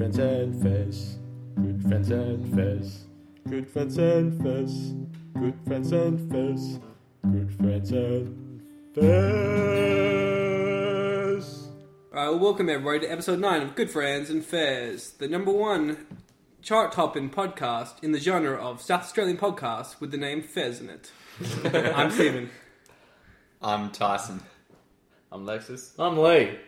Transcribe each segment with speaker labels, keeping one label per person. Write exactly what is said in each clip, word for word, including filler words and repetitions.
Speaker 1: friends and Fez. Good friends and Fez. Good friends and Fez. Good friends and Fez. Good friends and Fez.
Speaker 2: Alright, well, welcome everybody to episode nine of Good Friends and Fez, the number one chart-topping podcast in the genre of South Australian podcasts with the name Fez in it. I'm Stephen.
Speaker 3: I'm Tyson.
Speaker 4: I'm Lexus.
Speaker 5: I'm Lee.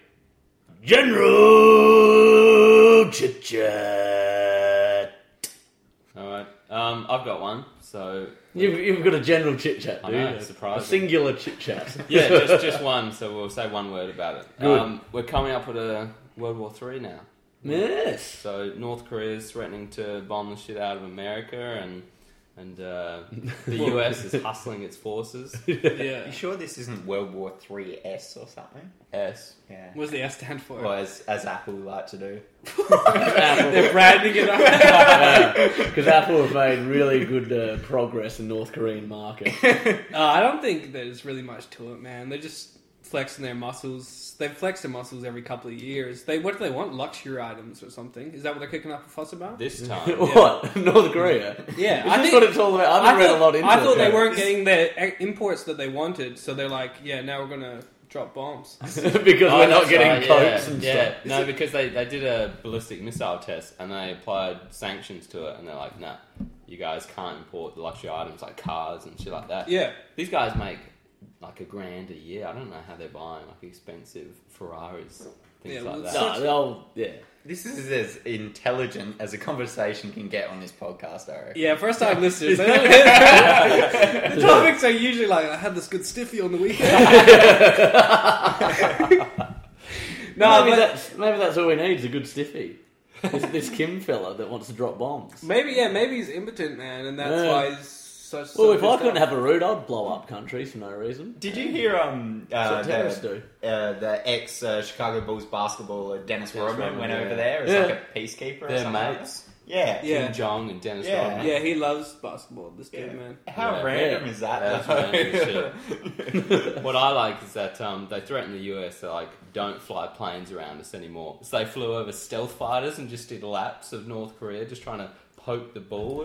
Speaker 5: General Chit Chat.
Speaker 4: Alright, um, I've got one, so...
Speaker 5: You've, you've got a general chit chat,
Speaker 4: I
Speaker 5: do
Speaker 4: know,
Speaker 5: you?
Speaker 4: it's surprising.
Speaker 5: A singular chit chat.
Speaker 4: Yeah, just just one, so we'll say one word about it.
Speaker 5: Good.
Speaker 4: Um, we're coming up with a World War Three now.
Speaker 5: Yes.
Speaker 4: So North Korea is threatening to bomb the shit out of America, and and uh, the U S is hustling its forces.
Speaker 2: Yeah.
Speaker 3: You sure this isn't World War Three S or something?
Speaker 4: S.
Speaker 3: Yeah.
Speaker 2: What does the S stand for?
Speaker 3: Well, as, as Apple like to do.
Speaker 2: They're branding it up.
Speaker 5: Because Apple have made really good uh, progress in North Korean market.
Speaker 2: Uh, I don't think there's really much to it, man. They're just flexing their muscles. They flex their muscles every couple of years. They What do they want? Luxury items or something? Is that what they're kicking up a fuss about?
Speaker 4: This time.
Speaker 5: What? North Korea?
Speaker 2: Yeah.
Speaker 5: Is
Speaker 2: I
Speaker 5: this
Speaker 2: think,
Speaker 5: what it's all about? I haven't
Speaker 2: I
Speaker 5: read
Speaker 2: thought,
Speaker 5: a lot into
Speaker 2: I
Speaker 5: it.
Speaker 2: thought they
Speaker 5: yet.
Speaker 2: weren't getting the imports that they wanted, so they're like, yeah, now we're going to drop bombs.
Speaker 5: because
Speaker 4: Oh,
Speaker 5: we're not
Speaker 4: that's
Speaker 5: getting
Speaker 4: right,
Speaker 5: coats
Speaker 4: yeah.
Speaker 5: and
Speaker 4: yeah.
Speaker 5: stuff.
Speaker 4: No, because they, they did a ballistic missile test and they applied sanctions to it, and they're like, nah, you guys can't import the luxury items like cars and shit like that.
Speaker 2: Yeah.
Speaker 4: These guys make like a grand a year. I don't know how they're buying like expensive Ferraris, things
Speaker 2: Yeah,
Speaker 4: like
Speaker 2: well,
Speaker 4: that.
Speaker 2: so-
Speaker 5: No, they'll, yeah.
Speaker 3: This is as intelligent as a conversation can get on this podcast, I reckon.
Speaker 2: Yeah, first time listeners. The topics are usually like, I had this good stiffy on the weekend. no,
Speaker 5: maybe,
Speaker 2: but
Speaker 5: that's, maybe that's all we need is a good stiffy. This, this Kim fella that wants to drop bombs.
Speaker 2: maybe, yeah, maybe he's impotent, man, and that's
Speaker 5: Yeah.
Speaker 2: why he's such.
Speaker 5: Well,
Speaker 2: so
Speaker 5: if I
Speaker 2: pissed
Speaker 5: couldn't
Speaker 2: off.
Speaker 5: have a root, I'd blow up countries for no reason.
Speaker 3: Did you hear um uh,
Speaker 5: That's what terrorists
Speaker 3: the,
Speaker 5: do.
Speaker 3: uh, the ex uh, Chicago Bulls basketballer Dennis
Speaker 4: Dennis
Speaker 3: Rodman
Speaker 4: Rodman,
Speaker 3: went
Speaker 4: yeah.
Speaker 3: over there as
Speaker 5: Yeah.
Speaker 3: like a peacekeeper or
Speaker 4: They're
Speaker 3: something like
Speaker 4: mates.
Speaker 3: that? Yeah.
Speaker 2: Yeah.
Speaker 4: Kim Jong and Dennis
Speaker 3: Yeah.
Speaker 4: Rodman.
Speaker 2: Yeah, he loves basketball. This dude,
Speaker 3: Yeah.
Speaker 2: man.
Speaker 3: How
Speaker 4: Yeah.
Speaker 3: random
Speaker 5: Yeah.
Speaker 3: is that?
Speaker 4: That's
Speaker 3: though?
Speaker 4: random shit. What I like is that um, they threaten the U S to like, don't fly planes around us anymore. So they flew over stealth fighters and just did laps of North Korea, just trying to poke the ball.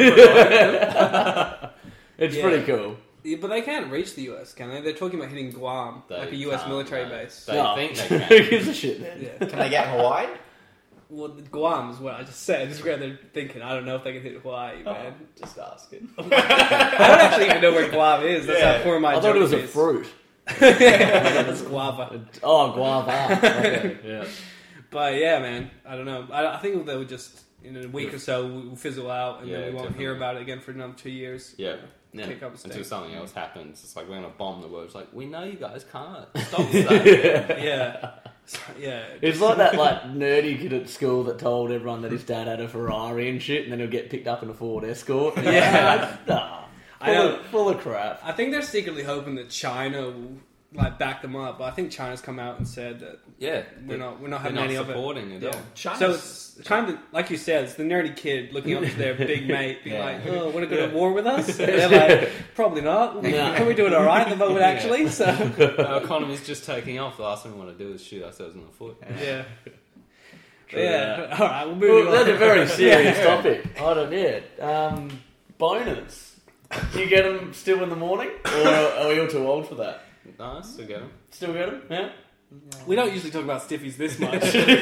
Speaker 5: It's
Speaker 2: Yeah.
Speaker 5: pretty cool.
Speaker 2: Yeah, but they can't reach the U S, can they? They're talking about hitting Guam,
Speaker 4: They
Speaker 2: like a U S
Speaker 4: can't,
Speaker 2: military
Speaker 4: no.
Speaker 2: base.
Speaker 4: They
Speaker 5: No.
Speaker 4: think they
Speaker 5: Who
Speaker 4: can.
Speaker 5: gives a shit then?
Speaker 2: Yeah.
Speaker 3: Can they get Hawaii?
Speaker 2: Well, Guam is what I just said. Is where they're thinking. I don't know if they can hit Hawaii, man.
Speaker 3: Just asking.
Speaker 2: I don't actually even know where Guam is. That's
Speaker 3: Yeah.
Speaker 2: how poor my
Speaker 5: I thought it was a
Speaker 2: geography is.
Speaker 5: fruit.
Speaker 2: It's guava.
Speaker 5: Oh, guava. Okay. Yeah.
Speaker 2: But yeah, man, I don't know. I, I think they would just in a week or so we'll fizzle out, and
Speaker 4: Yeah,
Speaker 2: then we won't hear
Speaker 4: definitely.
Speaker 2: about it again for another two years.
Speaker 4: Yeah. Yeah.
Speaker 2: Kick up a
Speaker 4: Until
Speaker 2: stink.
Speaker 4: something else happens. It's like, we're going to bomb the world. It's like, we know you guys can't. Stop that.
Speaker 2: Yeah, yeah.
Speaker 5: It's like that like nerdy kid at school that told everyone that his dad had a Ferrari and shit, and then he'll get picked up in a Ford Escort.
Speaker 2: Yeah.
Speaker 5: Nah,
Speaker 2: I
Speaker 5: full,
Speaker 2: know.
Speaker 5: of, full of crap.
Speaker 2: I think they're secretly hoping that China will like back them up. But I think China's come out and said that
Speaker 4: Yeah.
Speaker 2: we're not we're not
Speaker 4: They're
Speaker 2: having
Speaker 4: not
Speaker 2: any of it.
Speaker 4: supporting it.
Speaker 2: Yeah.
Speaker 4: all.
Speaker 3: China's,
Speaker 2: So it's kind of like you said, it's the nerdy kid looking up to their big mate, being
Speaker 3: Yeah.
Speaker 2: like, "Oh, want to go to war with us?" They're like, "Probably not.
Speaker 5: No.
Speaker 2: Can we do it all right at the moment, actually?" So
Speaker 4: Our economy's just taking off. The last thing we want to do is shoot ourselves in the foot.
Speaker 2: yeah,
Speaker 5: True
Speaker 2: yeah. All right, we'll move
Speaker 5: Well,
Speaker 2: on.
Speaker 5: that's a very serious topic. I don't know. Um, boners. Do you get them still in the morning, or are we all too old for that?
Speaker 4: Nice, we get them.
Speaker 5: Still get them? Yeah.
Speaker 2: We don't usually talk about stiffies this much.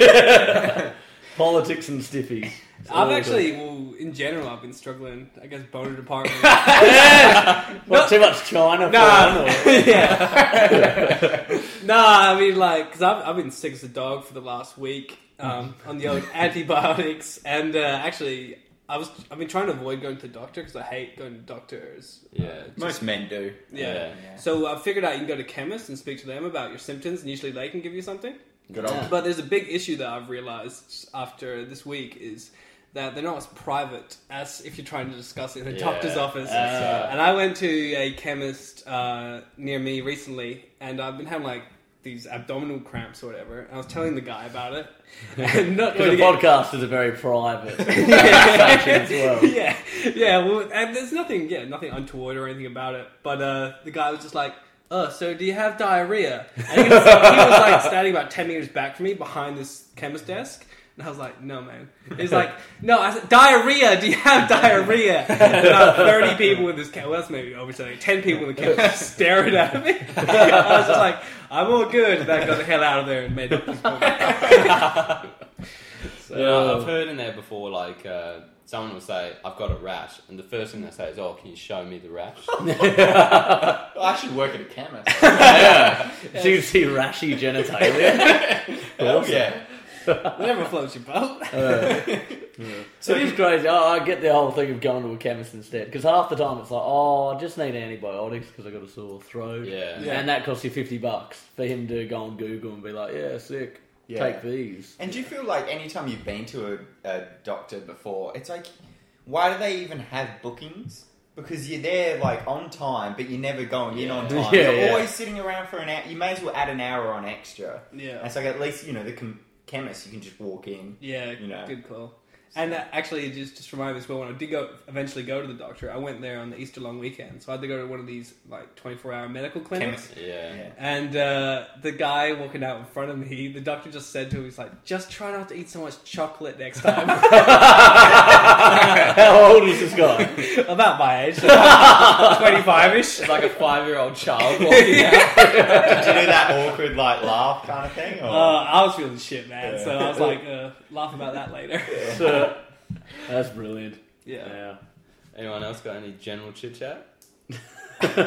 Speaker 5: Politics and stiffies.
Speaker 2: I've actually, well, in general, I've been struggling. I guess boner department.
Speaker 5: Not too much China.
Speaker 2: Nah.
Speaker 5: porn, or-
Speaker 2: yeah. Nah, I mean, like, because I've, I've been sick as a dog for the last week um, on the old antibiotics, and uh, actually, I was I've been trying to avoid going to the doctor because I hate going to doctors.
Speaker 4: Yeah.
Speaker 2: Uh, just-
Speaker 3: most men do.
Speaker 2: yeah.
Speaker 3: Yeah.
Speaker 2: So I figured out you can go to chemists and speak to them about your symptoms, and usually they can give you something.
Speaker 3: Good
Speaker 5: Yeah.
Speaker 3: old.
Speaker 2: But there's a big issue that I've realized after this week is that they're not as private as if you're trying to discuss it in a
Speaker 4: Yeah.
Speaker 2: doctor's office.
Speaker 5: Uh.
Speaker 2: And I went to a chemist uh, near me recently, and I've been having like these abdominal cramps or whatever. And I was telling the guy about it, and not
Speaker 5: Because
Speaker 2: going
Speaker 5: the
Speaker 2: to get
Speaker 5: podcast is a very private
Speaker 2: yeah.
Speaker 5: section as well.
Speaker 2: yeah, yeah. Well, and there's nothing, yeah, nothing untoward or anything about it. But uh, the guy was just like, "Oh, so do you have diarrhea?" And he was, he was like standing about ten meters back from me, behind this chemist desk, And I was like, no, man. He's like, no. I said, diarrhea. Do you have diarrhea? And about thirty people in this camp. Well, that's maybe overselling. Ten people in the camp just staring at me. I was just like, I'm all good. And I got the hell out of there and made up this point.
Speaker 4: So, yeah, I've heard in there before, like, uh, someone will say, I've got a rash. And the first thing they say is, oh, can you show me the rash?
Speaker 3: Well, I should work at a chemist.
Speaker 5: Yeah. So you can see rashy genitalia.
Speaker 3: Oh, yeah.
Speaker 2: Whatever floats your boat.
Speaker 5: Uh, yeah. So it is crazy. Oh, I get the whole thing of going to a chemist instead. Because half the time it's like, oh, I just need antibiotics because I got a sore throat.
Speaker 4: Yeah.
Speaker 2: Yeah.
Speaker 5: And that costs you fifty bucks for him to go on Google and be like, yeah, sick.
Speaker 3: Yeah.
Speaker 5: Take these.
Speaker 3: And do you feel like anytime you've been to a, a doctor before, it's like, why do they even have bookings? Because you're there like on time, but you're never going in on time.
Speaker 5: Yeah,
Speaker 3: you're
Speaker 5: yeah.
Speaker 3: always sitting around for an hour. You may as well add an hour on extra.
Speaker 2: Yeah.
Speaker 3: And it's like at least, you know, the com- chemist, you can just walk in.
Speaker 2: Yeah,
Speaker 3: You know.
Speaker 2: good call. And uh, actually, it just just reminded me as well, when I did go eventually go to the doctor, I went there on the Easter long weekend, so I had to go to one of these like twenty-four hour medical clinics.
Speaker 3: Chemist.
Speaker 4: Yeah.
Speaker 3: Yeah.
Speaker 2: And uh, the guy walking out in front of me, the doctor just said to him, he's like, just try not to eat so much chocolate next time.
Speaker 5: How old is this guy?
Speaker 2: About my age, twenty-five-ish.
Speaker 4: It's like a five-year-old child walking out.
Speaker 3: Did you do that awkward like laugh kind of thing?
Speaker 2: Uh,
Speaker 3: Or?
Speaker 2: I was feeling shit, man,
Speaker 3: Yeah.
Speaker 2: so I was like, uh, laugh about that later.
Speaker 5: So, that's brilliant.
Speaker 2: Yeah.
Speaker 5: Yeah.
Speaker 4: Anyone else got any general chit-chat?
Speaker 2: Such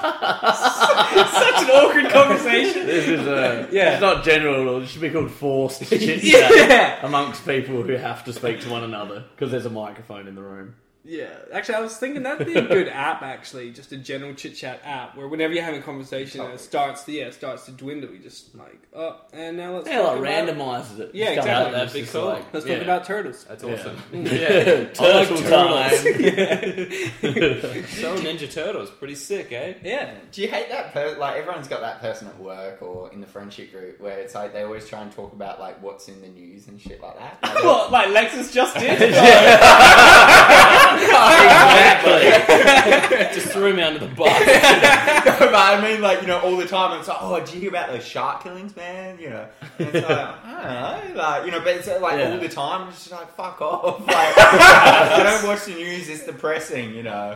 Speaker 2: an awkward conversation.
Speaker 5: This is uh,
Speaker 2: Yeah.
Speaker 5: It's not general at all. It should be called forced chit chat
Speaker 2: Yeah.
Speaker 5: amongst people who have to speak to one another because there's a microphone in the room.
Speaker 2: Yeah, actually, I was thinking that'd be a good app. Actually, just a general chit chat app where whenever you're having a conversation and it starts, to, yeah, it starts to dwindle. You just like, oh, and now let's
Speaker 5: Yeah,
Speaker 2: talk
Speaker 5: like
Speaker 2: about,
Speaker 5: randomizes it.
Speaker 2: Yeah,
Speaker 5: Just
Speaker 2: exactly.
Speaker 5: go,
Speaker 4: That'd
Speaker 5: it's
Speaker 4: be
Speaker 5: just
Speaker 4: cool.
Speaker 5: like-
Speaker 2: Let's
Speaker 5: yeah.
Speaker 2: talk about turtles.
Speaker 4: That's
Speaker 5: Yeah.
Speaker 4: awesome.
Speaker 5: Yeah, turtle
Speaker 2: I
Speaker 5: time.
Speaker 4: So Ninja Turtles, pretty sick, eh?
Speaker 2: Yeah,
Speaker 3: Do you hate that person? Like everyone's got that person at work or in the friendship group where it's like they always try and talk about like what's in the news and shit like that. Like,
Speaker 2: what like Lexus just did?
Speaker 5: Exactly.
Speaker 4: Just threw me under the bus.
Speaker 3: No, but I mean, like, you know, all the time, it's like, oh, did you hear about those shark killings, man? You know, and it's like, I don't know, like, you know, but it's like
Speaker 5: Yeah.
Speaker 3: all the time, it's just like, fuck off. Like, I don't watch the news, it's depressing, you know.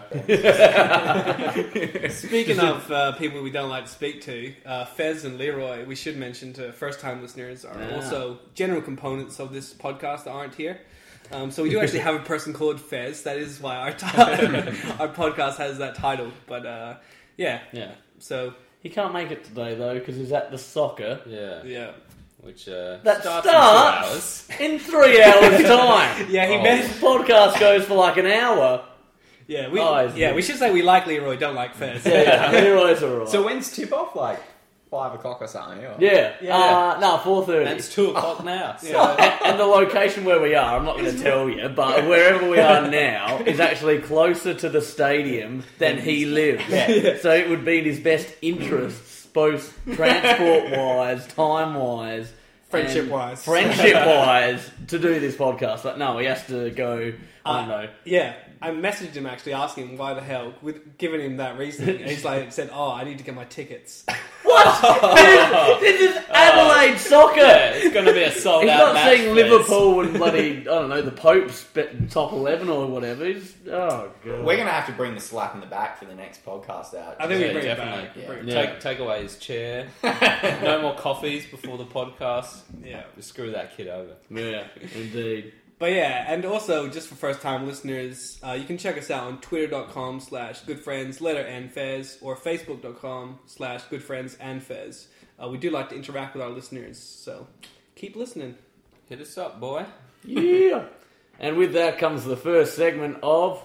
Speaker 2: Speaking of uh, people we don't like to speak to, uh, Fez and Leroy, we should mention to first-time listeners, are
Speaker 5: Yeah.
Speaker 2: also general components of this podcast that aren't here. Um, so we do actually have a person called Fez. That is why our t- our podcast has that title. But uh, yeah,
Speaker 5: Yeah.
Speaker 2: so
Speaker 5: He can't make it today though because he's at the soccer
Speaker 4: Yeah.
Speaker 2: yeah,
Speaker 4: Which uh,
Speaker 5: That
Speaker 4: starts,
Speaker 5: starts-
Speaker 4: in
Speaker 5: in
Speaker 4: two hours.
Speaker 5: three hours time.
Speaker 2: yeah, he
Speaker 4: Oh.
Speaker 2: meant
Speaker 5: This podcast goes for like an hour.
Speaker 2: yeah. We
Speaker 5: Oh, isn't
Speaker 2: yeah
Speaker 5: it?
Speaker 2: we should say we like Leroy, don't like Fez.
Speaker 5: Yeah, yeah. Leroy's alright.
Speaker 3: So when's tip off? Like five o'clock or something? Or?
Speaker 5: yeah,
Speaker 2: Yeah.
Speaker 5: Uh, no, four thirty.
Speaker 4: And it's two o'clock now. So.
Speaker 2: Yeah.
Speaker 5: and, and the location where we are, I'm not going to tell you, but wherever we are now is actually closer to the stadium than he lives.
Speaker 3: Yeah.
Speaker 5: So it would be in his best interests, both transport-wise, time-wise,
Speaker 2: Friendship-wise.
Speaker 5: friendship-wise, to do this podcast. Like, no, he has to go. I don't know.
Speaker 2: Yeah, I messaged him actually asking him why the hell, with giving him that reason. And he's like said, "Oh, I need to get my tickets."
Speaker 5: What? this, this is Adelaide soccer.
Speaker 4: Yeah, it's going to be a sold
Speaker 5: He's
Speaker 4: out
Speaker 5: not
Speaker 4: match.
Speaker 5: seeing
Speaker 4: Fez.
Speaker 5: Liverpool and bloody, I don't know, the Pope's be- top eleven or whatever. He's, oh, God.
Speaker 3: We're going to have to bring the slap in the back for the next podcast out.
Speaker 2: I think we
Speaker 4: Yeah,
Speaker 2: bring it
Speaker 4: definitely.
Speaker 2: back.
Speaker 3: Yeah.
Speaker 2: Bring it
Speaker 5: Yeah.
Speaker 4: Take, take away his chair. No more coffees before the podcast.
Speaker 2: back. Yeah.
Speaker 4: Just screw that kid over.
Speaker 5: Yeah, indeed.
Speaker 2: But yeah, and also just for first time listeners, uh, you can check us out on twitter.com slash goodfriends, letter and Fez, or facebook.com slash goodfriends and Fez. Uh, we do like to interact with our listeners, so keep listening.
Speaker 4: Hit us up, boy.
Speaker 5: Yeah. And with that comes the first segment of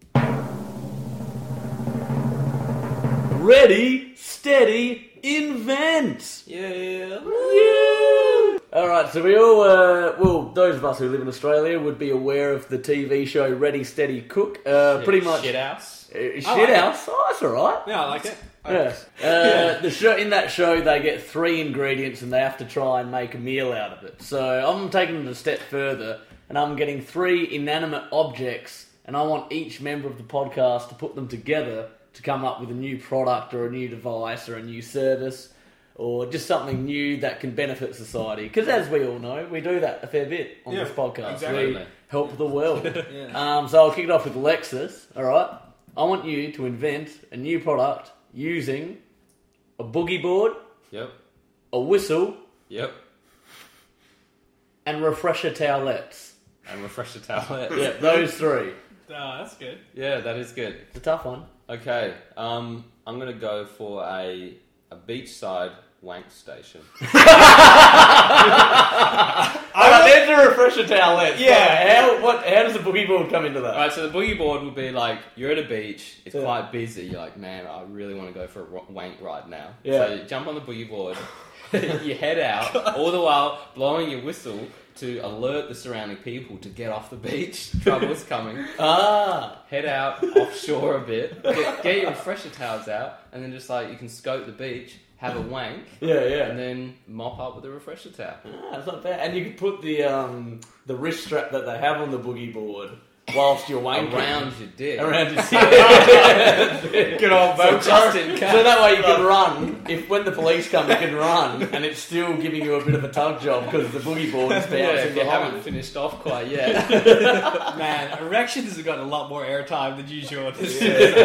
Speaker 5: Ready, Steady, Invent.
Speaker 4: Yeah.
Speaker 5: Yeah. All right, so we all, uh, well, those of us who live in Australia would be aware of the T V show Ready, Steady, Cook. Uh, pretty much
Speaker 4: Shit house.
Speaker 5: Uh, shit
Speaker 2: like it.
Speaker 5: house. Oh, that's all right.
Speaker 2: Yeah, I like it.
Speaker 5: Yeah. Uh, the show in that show, they get three ingredients and they have to try and make a meal out of it. So I'm taking it a step further, and I'm getting three inanimate objects, and I want each member of the podcast to put them together to come up with a new product or a new device or a new service. or just something new that can benefit society. Because as we all know, we do that a fair bit on
Speaker 2: Yeah,
Speaker 5: this podcast.
Speaker 2: exactly.
Speaker 5: We help the world.
Speaker 2: Yeah.
Speaker 5: um, so I'll kick it off with Alexis. All right, I want you to invent a new product using a boogie board,
Speaker 4: Yep.
Speaker 5: a whistle,
Speaker 4: Yep.
Speaker 5: and refresher towelettes.
Speaker 4: And refresh the towel.
Speaker 5: Yeah, those three.
Speaker 2: Oh, that's good.
Speaker 4: Yeah, that is good.
Speaker 5: It's a tough one.
Speaker 4: Okay, um, I'm gonna go for a a beachside wank station.
Speaker 5: Alright, there's the refresher towelettes.
Speaker 3: Yeah.
Speaker 5: How what? How does the boogie board come into that?
Speaker 4: Alright, so the boogie board would be like, you're at a beach, it's
Speaker 5: Yeah.
Speaker 4: quite busy, you're like, man, I really want to go for a ro- wank right now.
Speaker 5: Yeah.
Speaker 4: So you jump on the boogie board, you head out, all the while blowing your whistle to alert the surrounding people to get off the beach, trouble's coming.
Speaker 5: Ah,
Speaker 4: Head out offshore a bit, get, get your refresher towels out, and then just like, you can scope the beach, have a wank,
Speaker 5: yeah, yeah.
Speaker 4: and then mop up with a refresher towel.
Speaker 5: Ah, that's not bad. And you can put the um the wrist strap that they have on the boogie board whilst you're wanking
Speaker 4: Around your dick.
Speaker 5: around your
Speaker 3: Good old
Speaker 4: So
Speaker 3: boat.
Speaker 4: just in case.
Speaker 5: So that way you can run. If when the police come, you can run, and it's still giving you a bit of a tug job because the boogie board is bouncing
Speaker 4: Yeah, if you
Speaker 5: behind.
Speaker 4: haven't finished off quite yet.
Speaker 2: Man, erections have got a lot more airtime than usual. This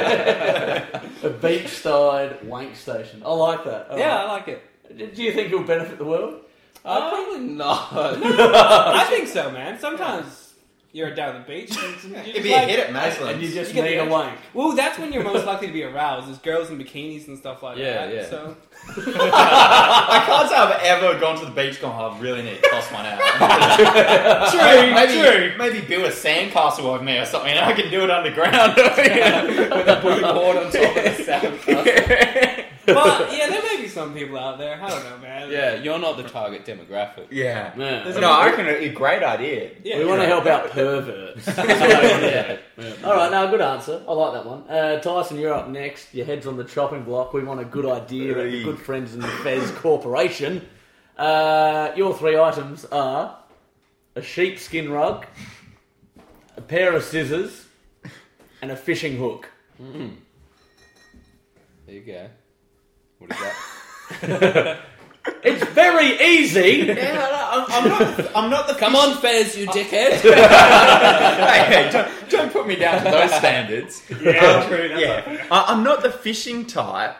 Speaker 5: A beachside wank station. I like that. All
Speaker 2: Yeah, I
Speaker 5: right.
Speaker 2: like it.
Speaker 5: Do you think it will benefit the world?
Speaker 4: Uh, probably not.
Speaker 2: I think so, man. Sometimes you're down at the beach. And you
Speaker 3: It'd
Speaker 2: just
Speaker 3: be
Speaker 2: like-
Speaker 3: a hit at Maslin.
Speaker 5: And you just
Speaker 2: You get
Speaker 5: need
Speaker 2: the
Speaker 5: a wank.
Speaker 2: Well, that's when you're most likely to be aroused. There's girls in bikinis and stuff like
Speaker 4: Yeah,
Speaker 2: that.
Speaker 4: yeah.
Speaker 2: So
Speaker 3: I can't say I've ever gone to the beach going, oh, I really need to toss one out.
Speaker 2: true,
Speaker 3: maybe,
Speaker 2: true.
Speaker 3: maybe build a sandcastle with me or something, and I can do it underground.
Speaker 4: With a boogie board on top of the sound.
Speaker 2: But yeah, there may be some people out there. I don't know, man.
Speaker 4: Yeah, you're not the target demographic.
Speaker 3: Yeah.
Speaker 5: Yeah.
Speaker 2: There's
Speaker 3: No, I reckon a great idea.
Speaker 2: Yeah,
Speaker 5: We want to
Speaker 2: yeah.
Speaker 5: help out perverts.
Speaker 4: Yeah.
Speaker 5: All right, now good answer. I like that one. Uh, Tyson, you're up next. Your head's on the chopping block. We want a good idea that the good friends in the Fez Corporation. Uh, your three items are a sheepskin rug, a pair of scissors, and a fishing hook.
Speaker 4: Mm. There you go. What is that?
Speaker 5: It's very easy.
Speaker 3: Yeah, no, I'm, I'm not. I'm not the.
Speaker 4: Come on, Fez, you dickhead.
Speaker 3: hey, hey, don't, don't put me down to those standards.
Speaker 2: Yeah, true. That's
Speaker 3: Yeah, I, I'm not the fishing type,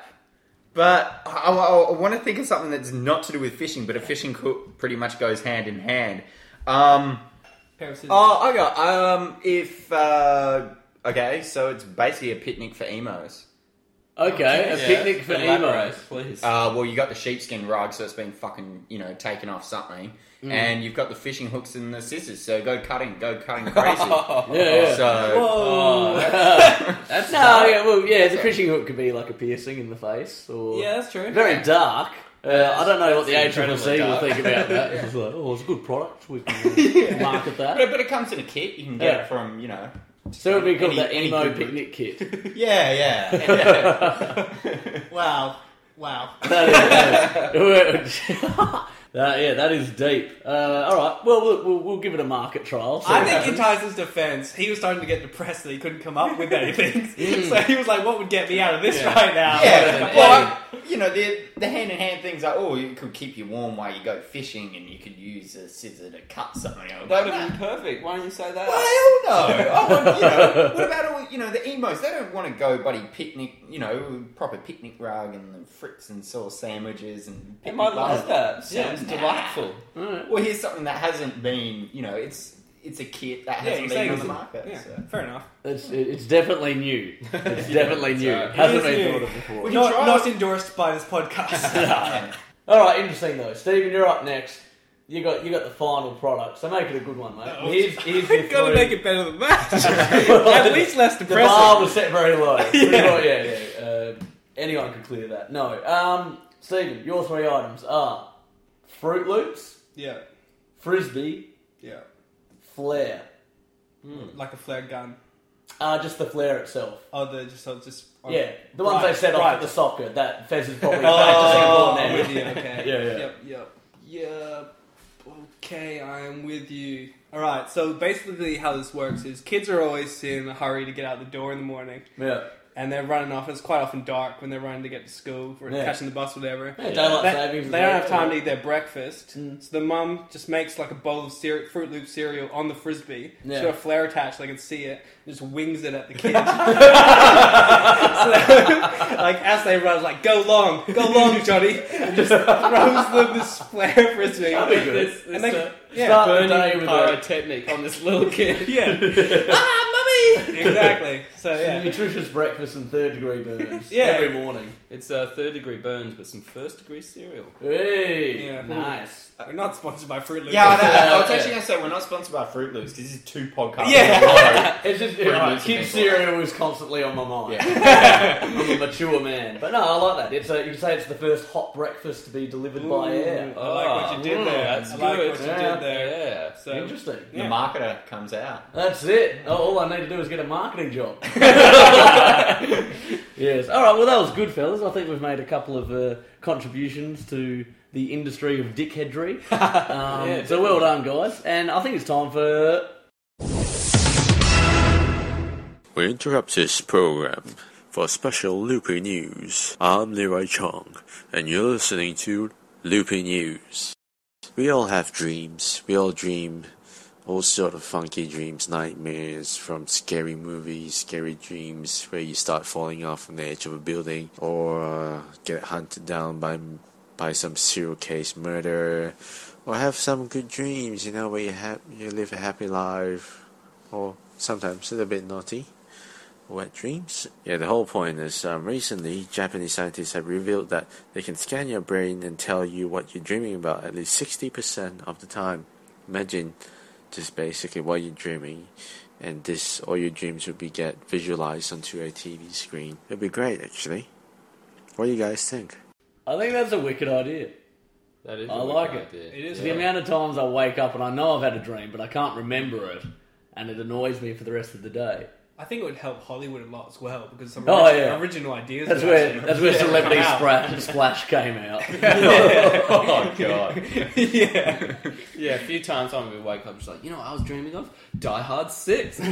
Speaker 3: but I, I, I want to think of something that's not to do with fishing, but a fishing hook pretty much goes hand in hand. Um,
Speaker 2: Pair of scissors.
Speaker 3: oh, I got. Um, if uh, okay, so it's basically a picnic for emos.
Speaker 5: Okay, a
Speaker 4: Yeah,
Speaker 5: picnic for
Speaker 4: elaborate,
Speaker 5: emos.
Speaker 4: please.
Speaker 3: Uh, well, you got the sheepskin rug, so it's been fucking, you know, taken off something, and you've got the fishing hooks and the scissors. So go cutting, go cutting crazy.
Speaker 5: Yeah, yeah.
Speaker 3: So
Speaker 2: Whoa.
Speaker 4: That's
Speaker 5: No, yeah, well, yeah, the fishing hook could be like a piercing in the face, or
Speaker 2: Yeah, that's true.
Speaker 5: very dark. Uh, I don't know what the
Speaker 4: That's
Speaker 5: A C C
Speaker 4: incredibly
Speaker 5: will
Speaker 4: dark.
Speaker 5: think about that. It's just like, oh, it's a good product. We can uh, market that.
Speaker 3: But, but it comes in a kit. You can get
Speaker 5: Yeah.
Speaker 3: it from, you know.
Speaker 5: So it would be called
Speaker 3: Any-
Speaker 5: the
Speaker 3: any
Speaker 5: emo
Speaker 3: good-
Speaker 5: picnic kit.
Speaker 3: Yeah, yeah.
Speaker 2: Wow. Wow.
Speaker 5: That is, that, yeah, that is deep. Uh, all right, well, we'll, we'll, we'll give it a market trial. So
Speaker 2: I think in Tyson's defense, he was starting to get depressed that he couldn't come up with anything. So he was like, what would get me out of this
Speaker 4: Yeah.
Speaker 2: right now?
Speaker 3: yeah. Well, I, you know, the the hand in hand things are, oh, you could keep you warm while you go fishing, and you could use a scissor to cut something. Out.
Speaker 4: That would have been perfect. Why don't you say that?
Speaker 3: Well, hell no. I want, you know, what about all, you know, the emos? They don't want to go, buddy, picnic, you know, proper picnic rug and the frits and sauce sandwiches and
Speaker 4: They
Speaker 3: picnic
Speaker 4: might like
Speaker 3: bars.
Speaker 4: that. Sounds
Speaker 3: Yeah.
Speaker 4: delightful.
Speaker 5: All right.
Speaker 3: Well, here's something that hasn't been, you know, it's it's a kit that
Speaker 2: Yeah,
Speaker 3: hasn't
Speaker 2: you're
Speaker 3: been
Speaker 2: saying
Speaker 3: on the
Speaker 2: it's-
Speaker 3: market.
Speaker 2: Yeah,
Speaker 3: So.
Speaker 2: fair enough.
Speaker 5: It's, it's definitely new. It's definitely new.
Speaker 4: right.
Speaker 5: Hasn't
Speaker 2: It is
Speaker 5: been
Speaker 2: new.
Speaker 5: thought of before.
Speaker 3: We-
Speaker 2: Not,
Speaker 3: try
Speaker 2: not
Speaker 3: it.
Speaker 2: endorsed by this podcast.
Speaker 3: Yeah.
Speaker 5: All right, interesting though. Stephen, you're up next. You got you got the final product, so make it a good one, mate.
Speaker 2: Oh.
Speaker 5: Here's, here's your
Speaker 2: Gotta
Speaker 5: three-
Speaker 2: make it better than that. At least less
Speaker 5: The
Speaker 2: depressing.
Speaker 5: bar was set very low.
Speaker 2: Yeah.
Speaker 5: yeah, yeah. yeah. Uh, anyone could clear that. No. Um, Stephen, your three items are Fruit Loops,
Speaker 2: Yeah,
Speaker 5: Frisbee,
Speaker 2: yeah.
Speaker 5: Flare.
Speaker 2: Like a flare gun.
Speaker 5: Uh, just the flare itself.
Speaker 2: Oh, the just, so just. Oh,
Speaker 5: Yeah, the ones
Speaker 2: right,
Speaker 5: they set off
Speaker 2: right.
Speaker 5: at the soccer. That Fez is probably
Speaker 2: Oh,
Speaker 5: practicing
Speaker 2: I'm
Speaker 5: for now.
Speaker 2: with you. Okay.
Speaker 5: Yeah, yeah.
Speaker 2: Yep, yep, yep. Okay, I am with you. All right. So basically, how this works is kids are always in a hurry to get out the door in the morning.
Speaker 5: Yeah.
Speaker 2: and they're running off. It's quite often dark when they're running to get to school or
Speaker 5: Yeah.
Speaker 2: catching the bus or whatever.
Speaker 5: Yeah, daylight
Speaker 2: They,
Speaker 5: savings. is
Speaker 2: they don't
Speaker 5: great.
Speaker 2: have time to eat their breakfast,
Speaker 5: Mm.
Speaker 2: so the mum just makes like a bowl of cere- Fruit Loop cereal on the frisbee.
Speaker 5: Yeah.
Speaker 2: She's got a flare attached so they can see it, and just wings it at the kids. So, like as they run, like go long, go long, Johnny, and just throws them this flare frisbee.
Speaker 5: That'd be good.
Speaker 4: This, this,
Speaker 2: And they-
Speaker 4: uh,
Speaker 2: yeah,
Speaker 5: Start the day
Speaker 4: burning
Speaker 5: with
Speaker 4: pyrotechnic on this little kid.
Speaker 2: yeah,
Speaker 5: Ah, mummy!
Speaker 2: exactly. So yeah,
Speaker 5: Nutritious breakfast and third degree burns.
Speaker 2: Yeah.
Speaker 5: Every morning.
Speaker 4: It's uh, third degree burns, but some first degree cereal.
Speaker 5: Hey!
Speaker 2: Yeah.
Speaker 5: Nice.
Speaker 2: we're not sponsored by Fruit Loops.
Speaker 3: Yeah, I, know. I was
Speaker 5: Yeah.
Speaker 3: actually going to say we're not sponsored by Fruit Loops because this is two podcasts.
Speaker 2: Yeah.
Speaker 5: It's just,
Speaker 3: Pretty
Speaker 5: right,
Speaker 3: much
Speaker 5: kid
Speaker 3: the
Speaker 5: cereal is constantly on my mind.
Speaker 3: Yeah.
Speaker 5: I'm a mature man. But no, I like that. It's a, you can say it's the first hot breakfast to be delivered by air.
Speaker 2: I like what you did
Speaker 4: Oh,
Speaker 2: there.
Speaker 4: that's
Speaker 2: I like
Speaker 4: good.
Speaker 2: what you
Speaker 5: Yeah.
Speaker 2: did there.
Speaker 4: Yeah.
Speaker 2: So
Speaker 5: Interesting.
Speaker 3: The
Speaker 2: Yeah.
Speaker 3: marketer comes out.
Speaker 5: That's it. Oh, all I need to do is get a marketing job. Yes. All right. Well, that was good, fellas. I think we've made a couple of uh, contributions to the industry of dickheadry. Um,
Speaker 4: Yeah,
Speaker 5: so well done, guys. And I think it's time for.
Speaker 1: We interrupt this program for special Loopy News. I'm Leroy Chong, and you're listening to Loopy News. We all have dreams. We all dream all sort of funky dreams, nightmares from scary movies, scary dreams where you start falling off from the edge of a building or uh, get hunted down by by some serial case murderer, or have some good dreams, you know, where you have you live a happy life, or sometimes a little bit naughty. Wet dreams? Yeah, the whole point is um, recently Japanese scientists have revealed that they can scan your brain and tell you what you're dreaming about at least sixty percent of the time. Imagine just basically what you're dreaming, and this all your dreams would be get visualized onto a T V screen. It'd be great, actually. What do you guys think?
Speaker 5: I think that's a wicked idea.
Speaker 4: That is
Speaker 5: I
Speaker 4: a
Speaker 5: like
Speaker 4: good
Speaker 5: it.
Speaker 4: idea.
Speaker 2: It is
Speaker 5: The amount of times I wake up and I know I've had a dream, but I can't remember it, and it annoys me for the rest of the day.
Speaker 2: I think it would help Hollywood a lot as well because some
Speaker 5: Oh,
Speaker 2: original,
Speaker 5: yeah.
Speaker 2: original ideas.
Speaker 5: That's
Speaker 2: would
Speaker 5: where
Speaker 2: actually-
Speaker 5: that's where
Speaker 2: Yeah,
Speaker 5: Celebrity
Speaker 2: come out.
Speaker 5: Splash, Splash came out.
Speaker 4: Oh god.
Speaker 2: Yeah.
Speaker 4: Yeah, a few times I'm gonna wake up just like, you know what I was dreaming of? Die Hard six.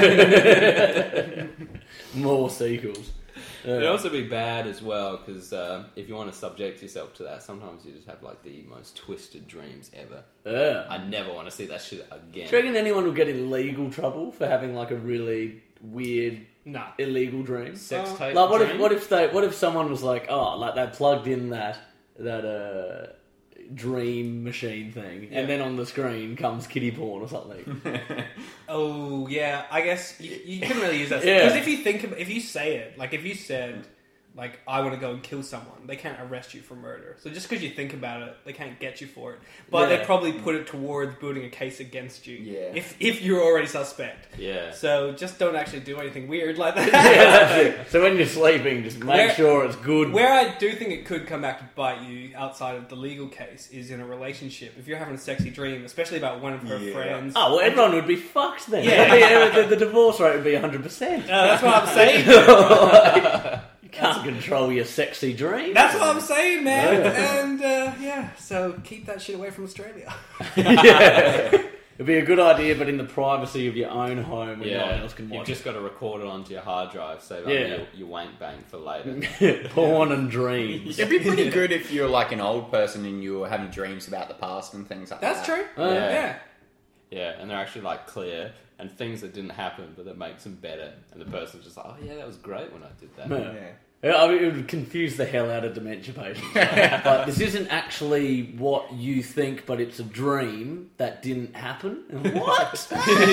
Speaker 5: More sequels.
Speaker 4: It'd
Speaker 5: Uh,
Speaker 4: also be bad as well because uh, if you want to subject yourself to that, sometimes you just have like the most twisted dreams ever.
Speaker 5: yeah.
Speaker 4: I never want to see that shit again.
Speaker 5: Do you reckon anyone will get in legal trouble for having like a really weird
Speaker 2: Nah.
Speaker 5: illegal dream?
Speaker 4: Sex
Speaker 2: Uh,
Speaker 4: tape.
Speaker 5: Like what if
Speaker 4: dream?
Speaker 5: what if they what if someone was like, oh, like they plugged in that that uh dream machine thing,
Speaker 2: Yeah.
Speaker 5: and then on the screen comes kiddie porn or something.
Speaker 2: Oh yeah, I guess you, you couldn't really use that
Speaker 5: Yeah.
Speaker 2: because if you think of, if you say it, like if you said like I want to go and kill someone, they can't arrest you for murder. So just because you think about it, they can't get you for it. But
Speaker 5: Yeah.
Speaker 2: they probably put it towards building a case against you.
Speaker 3: Yeah.
Speaker 2: If if you're already suspect.
Speaker 4: Yeah.
Speaker 2: So just don't actually do anything weird like that.
Speaker 5: Yeah, that's it. So when you're sleeping, just make
Speaker 2: Where-
Speaker 5: sure it's good.
Speaker 2: Where I do think it could come back to bite you outside of the legal case is in a relationship. If you're having a sexy dream, especially about one of her
Speaker 3: Yeah.
Speaker 2: friends.
Speaker 5: Oh, well, everyone would be fucked then.
Speaker 2: Yeah.
Speaker 5: Yeah. the, the divorce rate would be one hundred percent.
Speaker 2: Uh, that's what I'm saying.
Speaker 5: You can't control your sexy dreams.
Speaker 2: That's what I'm saying, man.
Speaker 5: Yeah.
Speaker 2: And uh, yeah, so keep that shit away from Australia.
Speaker 5: Yeah. It'd be a good idea, but in the privacy of your own home where no one
Speaker 4: Yeah,
Speaker 5: else can
Speaker 4: you've
Speaker 5: watch
Speaker 4: just got to record it onto your hard drive, save
Speaker 5: Yeah.
Speaker 4: yeah. your, your wank bang for later.
Speaker 5: it. Porn and dreams.
Speaker 3: It'd be pretty good if you're like an old person and you were having dreams about the past and things like
Speaker 2: That's
Speaker 3: that.
Speaker 2: true.
Speaker 5: Uh,
Speaker 2: yeah.
Speaker 4: yeah. Yeah, and they're actually like clear and things that didn't happen, but that makes them better. And the person's just like, oh yeah, that was great when I did that.
Speaker 5: Yeah.
Speaker 3: Yeah.
Speaker 5: Yeah, I mean, it would confuse the hell out of dementia patients. But this isn't actually what you think, but it's a dream that didn't happen. What?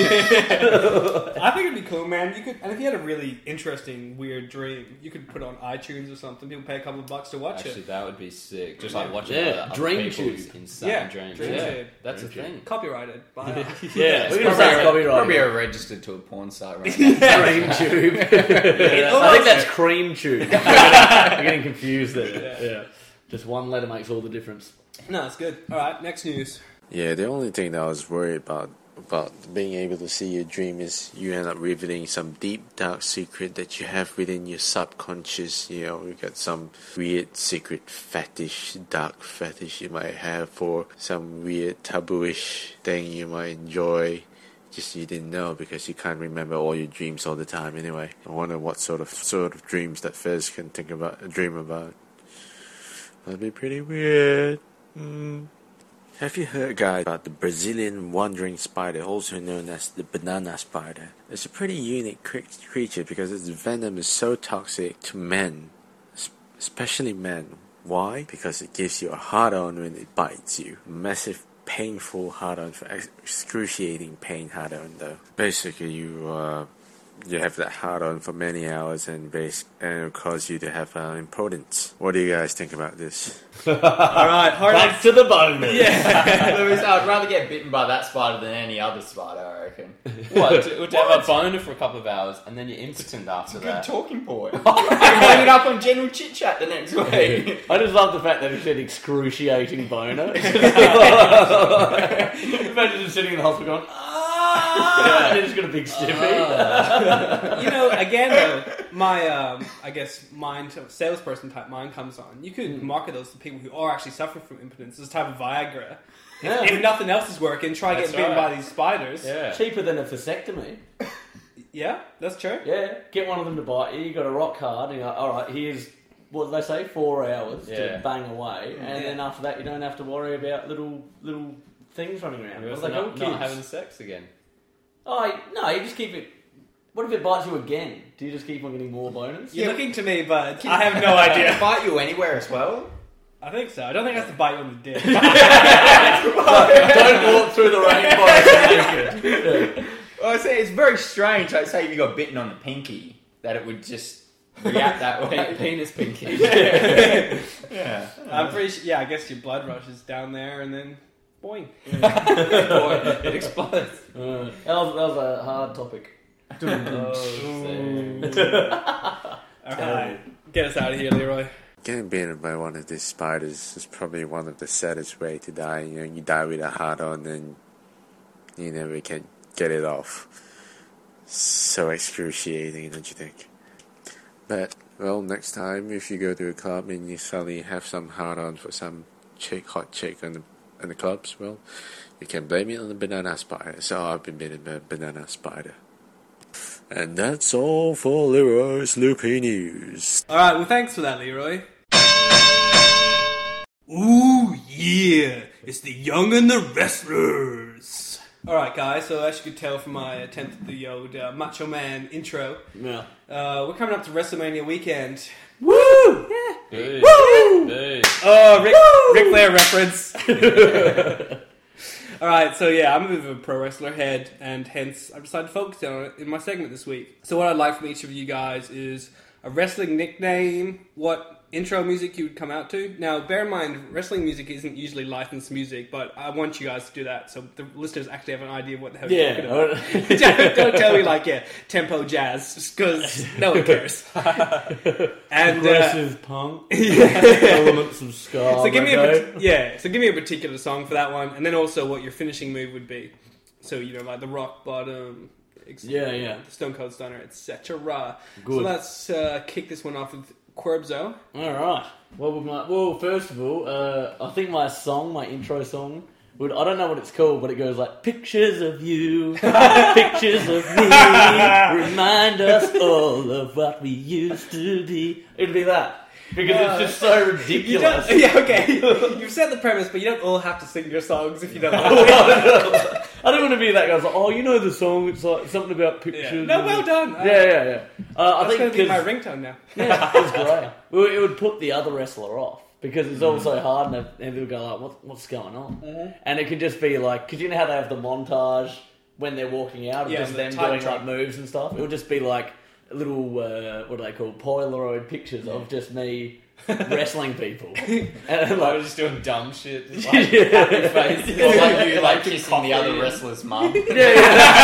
Speaker 2: I think it'd be cool, man. You could, and if you had a really interesting, weird dream, you could put it on iTunes or something. People pay a couple of bucks to watch
Speaker 4: Actually,
Speaker 2: it.
Speaker 4: that would be sick. Just like
Speaker 2: Yeah.
Speaker 4: watching
Speaker 5: Yeah,
Speaker 4: other, other
Speaker 5: Dream
Speaker 4: people's
Speaker 5: Tube.
Speaker 4: insane
Speaker 2: Yeah,
Speaker 4: dreams.
Speaker 2: Dream
Speaker 4: yeah,
Speaker 2: Tube.
Speaker 4: that's
Speaker 5: Dream
Speaker 4: a thing.
Speaker 2: Copyrighted. By us.
Speaker 5: Yeah, we're going to
Speaker 3: Probably,
Speaker 5: say
Speaker 3: a,
Speaker 5: copyright.
Speaker 3: probably a registered to a porn site right now.
Speaker 5: Dream tube. I think that's cream tube. You're getting confused there. Yeah. Just one letter makes all the difference.
Speaker 2: No, it's good. All right, next news.
Speaker 1: Yeah, the only thing that I was worried about about being able to see your dream is you end up revealing some deep dark secret that you have within your subconscious. You know, you got some weird secret fetish, dark fetish you might have, or some weird tabooish thing you might enjoy. Just you didn't know because you can't remember all your dreams all the time anyway. I wonder what sort of sort of dreams that Fez can think about, dream about. That'd be pretty weird. Mm. Have you heard, guys, about the Brazilian wandering spider, also known as the banana spider? It's a pretty unique cre- creature because its venom is so toxic to men, especially men. Why? Because it gives you a hard-on when it bites you. Massive painful hard-on, for excruciating pain hard-on though. Basically, you uh, you have that hard-on for many hours and base and it'll cause you to have uh, impotence. What do you guys think about this?
Speaker 2: All right, hard
Speaker 5: Back to the bonus.
Speaker 2: Yeah.
Speaker 3: Lewis, I'd rather get bitten by that spider than any other spider, I reckon.
Speaker 4: What? To, to have a boner for a couple of hours and then you're impotent after
Speaker 3: Good
Speaker 4: that.
Speaker 3: talking point. You ended up on general chit chat the next week.
Speaker 5: I just love the fact that he said excruciating boner. Imagine just sitting in the hospital going, ah, and he's got a big stiffy.
Speaker 2: You know, again though, my um, I guess mind salesperson type mind comes on. You could market those to people who are actually suffering from impotence. This type of Viagra. If,
Speaker 5: Yeah.
Speaker 2: if nothing else is working, try
Speaker 4: That's
Speaker 2: getting bitten
Speaker 4: right.
Speaker 2: by these spiders.
Speaker 4: Yeah.
Speaker 5: Cheaper than a vasectomy.
Speaker 2: Yeah, that's true.
Speaker 5: Yeah, get one of them to bite you. You got to rock hard. And you're like, all right, here's what do they say, four hours
Speaker 4: Yeah.
Speaker 5: to bang away, and
Speaker 2: Yeah.
Speaker 5: then after that, you don't have to worry about little little things running around.
Speaker 4: You're
Speaker 5: It's
Speaker 4: also
Speaker 5: like, oh,
Speaker 4: not, not
Speaker 5: kids.
Speaker 4: having sex again.
Speaker 5: Oh, no, you just keep it. What if it bites you again? Do you just keep on getting more bonus?
Speaker 2: You're looking to me, but I have no idea.
Speaker 3: Bite you anywhere as well?
Speaker 2: I think so. I don't think it has to bite you on the dick.
Speaker 5: Don't walk through the rainforest naked. Yeah.
Speaker 3: Well, I say it's very strange. Like, say if you got bitten on the pinky, that it would just react that
Speaker 4: Pe-
Speaker 3: way.
Speaker 4: penis pinky.
Speaker 3: Yeah.
Speaker 2: I'm pretty sure. Yeah, I guess your blood rushes down there and then boing.
Speaker 4: Boy, it explodes.
Speaker 5: Uh, that, was, that was a hard topic.
Speaker 4: Oh, see.
Speaker 2: All right, get us out of here, Leroy.
Speaker 1: Getting bitten by one of these spiders is probably one of the saddest way to die. You know, you die with a hard-on and you never can get it off. So excruciating, don't you think? But, well, next time if you go to a club and you suddenly have some hard-on for some chick, hot chick in the, in the clubs, well, you can blame it on the banana spider. So I've been bitten by a banana spider. And that's all for Leroy's Loopy News.
Speaker 2: All right, well, thanks for that, Leroy. Ooh, yeah, it's the Young and the Wrestlers. All right, guys. So as you could tell from my attempt at the old uh, Macho Man intro,
Speaker 5: Yeah.
Speaker 2: uh, we're coming up to WrestleMania weekend.
Speaker 5: Woo! Yeah.
Speaker 4: Dude.
Speaker 5: Woo!
Speaker 4: Dude.
Speaker 2: Oh, Ric, Ric Flair reference. All right, so yeah, I'm a bit of a pro wrestler head, and hence I've decided to focus on it in my segment this week. So what I'd like from each of you guys is a wrestling nickname, what intro music you would come out to. Now, bear in mind, wrestling music isn't usually licensed music, but I want you guys to do that, so the listeners actually have an idea of what the hell you're talking about.
Speaker 5: Yeah.
Speaker 2: don't, don't tell me like, yeah, tempo jazz, because no one cares. And uh,
Speaker 5: Aggressive punk. Elements of ska.
Speaker 2: so give me a
Speaker 5: reggae.
Speaker 2: pat- yeah. So give me a particular song for that one, and then also what your finishing move would be. So you know, like the rock bottom, ex-
Speaker 5: Yeah, yeah.
Speaker 2: the Stone Cold Stunner, et cetera.
Speaker 5: Good.
Speaker 2: So let's uh, kick this one off with Querbzo.
Speaker 5: All right. What would my? Well, first of all, uh, I think my song, my intro song, would I don't know what it's called, but it goes like "Pictures of you, pictures of me, remind us all of what we used to be." It'd be that because
Speaker 2: Uh,
Speaker 5: it's just so
Speaker 2: You
Speaker 5: ridiculous.
Speaker 2: don't, yeah, okay. You've set the premise, but you don't all have to sing your songs if you don't. want
Speaker 5: I don't want to be that guy. It's like, oh, you know the song. It's like something about
Speaker 2: to.
Speaker 5: pictures.
Speaker 2: Yeah. No,
Speaker 5: and-
Speaker 2: well done.
Speaker 5: Yeah, yeah, yeah. Uh, I
Speaker 2: That's going
Speaker 5: think
Speaker 2: to be my
Speaker 5: 'cause-
Speaker 2: ringtone now.
Speaker 5: Yeah, it's great. Well, it would put the other wrestler off because it's all so hard, and and they'll go like, "What, what's going on?"
Speaker 2: Mm-hmm.
Speaker 5: And it could just be like, because you know how they have the montage when they're walking out, of
Speaker 2: Yeah,
Speaker 5: just
Speaker 2: the
Speaker 5: them
Speaker 2: time
Speaker 5: doing
Speaker 2: drop.
Speaker 5: like moves and stuff. It would just be like little uh, what do they call Polaroid pictures of just me wrestling people, and
Speaker 4: I
Speaker 5: like.
Speaker 4: was just doing dumb shit. Just like
Speaker 5: Yeah.
Speaker 4: happy faces.
Speaker 3: Or like you like
Speaker 4: Drinking
Speaker 3: kissing the other
Speaker 4: coffee.
Speaker 3: wrestler's mum.
Speaker 5: Yeah,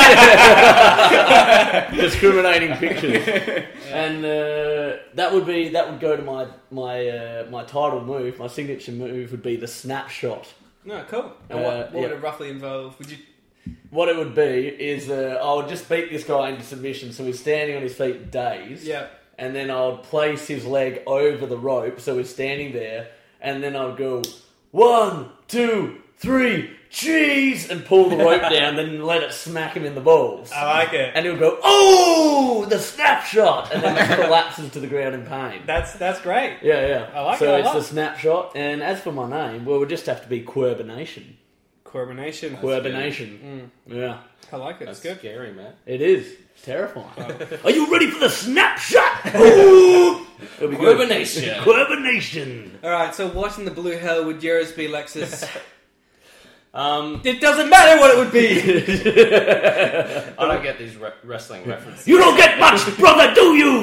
Speaker 5: yeah. Discriminating pictures, and uh, that would be that would go to my my uh, my title move. My signature move would be the snapshot.
Speaker 2: No, cool. And
Speaker 5: Uh,
Speaker 2: what, what would
Speaker 5: yeah.
Speaker 2: it roughly involve? Would you?
Speaker 5: What it would be is uh, I would just beat this guy into submission, so he's standing on his feet dazed,
Speaker 2: Yeah.
Speaker 5: and then I would place his leg over the rope, so he's standing there, and then I would go one, two, three, cheese, and pull the rope down, then let it smack him in the balls.
Speaker 2: I like it.
Speaker 5: And he'll go, oh, the snapshot, and then it collapses to the ground in pain.
Speaker 2: That's that's great.
Speaker 5: Yeah, yeah.
Speaker 2: I like
Speaker 5: so
Speaker 2: it a
Speaker 5: it's
Speaker 2: lot.
Speaker 5: the snapshot, and as for my name, well, it would just have to be Querbination.
Speaker 2: Querbination.
Speaker 5: Querbination. Mm. Yeah.
Speaker 2: I like it.
Speaker 4: That's
Speaker 2: It's good.
Speaker 4: scary, man.
Speaker 5: It is. It's terrifying. Are you ready for the snapshot? Ooh! It'll be good.
Speaker 4: Querbination.
Speaker 5: Querbination.
Speaker 2: All right. So, what in the blue hell would yours be, Lexus?
Speaker 4: Um,
Speaker 2: It doesn't matter what it would be.
Speaker 4: I don't get these re- wrestling references.
Speaker 5: You don't get much, brother, do you?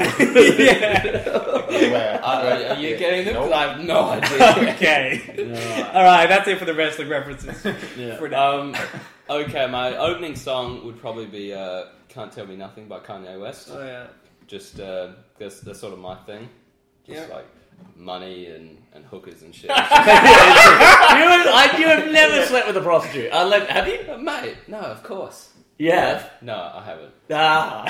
Speaker 3: Yeah.
Speaker 4: Are, are you getting them? 'Cause I have no idea.
Speaker 2: Okay. All right. That's it for the wrestling references.
Speaker 5: Yeah.
Speaker 2: For now.
Speaker 4: Um, okay, my opening song would probably be uh, "Can't Tell Me Nothing" by Kanye West.
Speaker 2: Oh yeah.
Speaker 4: Just uh, that's, that's sort of my thing. Just
Speaker 2: Yeah.
Speaker 4: like money and, and hookers and shit.
Speaker 5: you, I, you have never slept with a prostitute. I let, have you?
Speaker 4: Uh, mate, no, of course.
Speaker 5: You have?
Speaker 4: No, I haven't.
Speaker 5: Ah.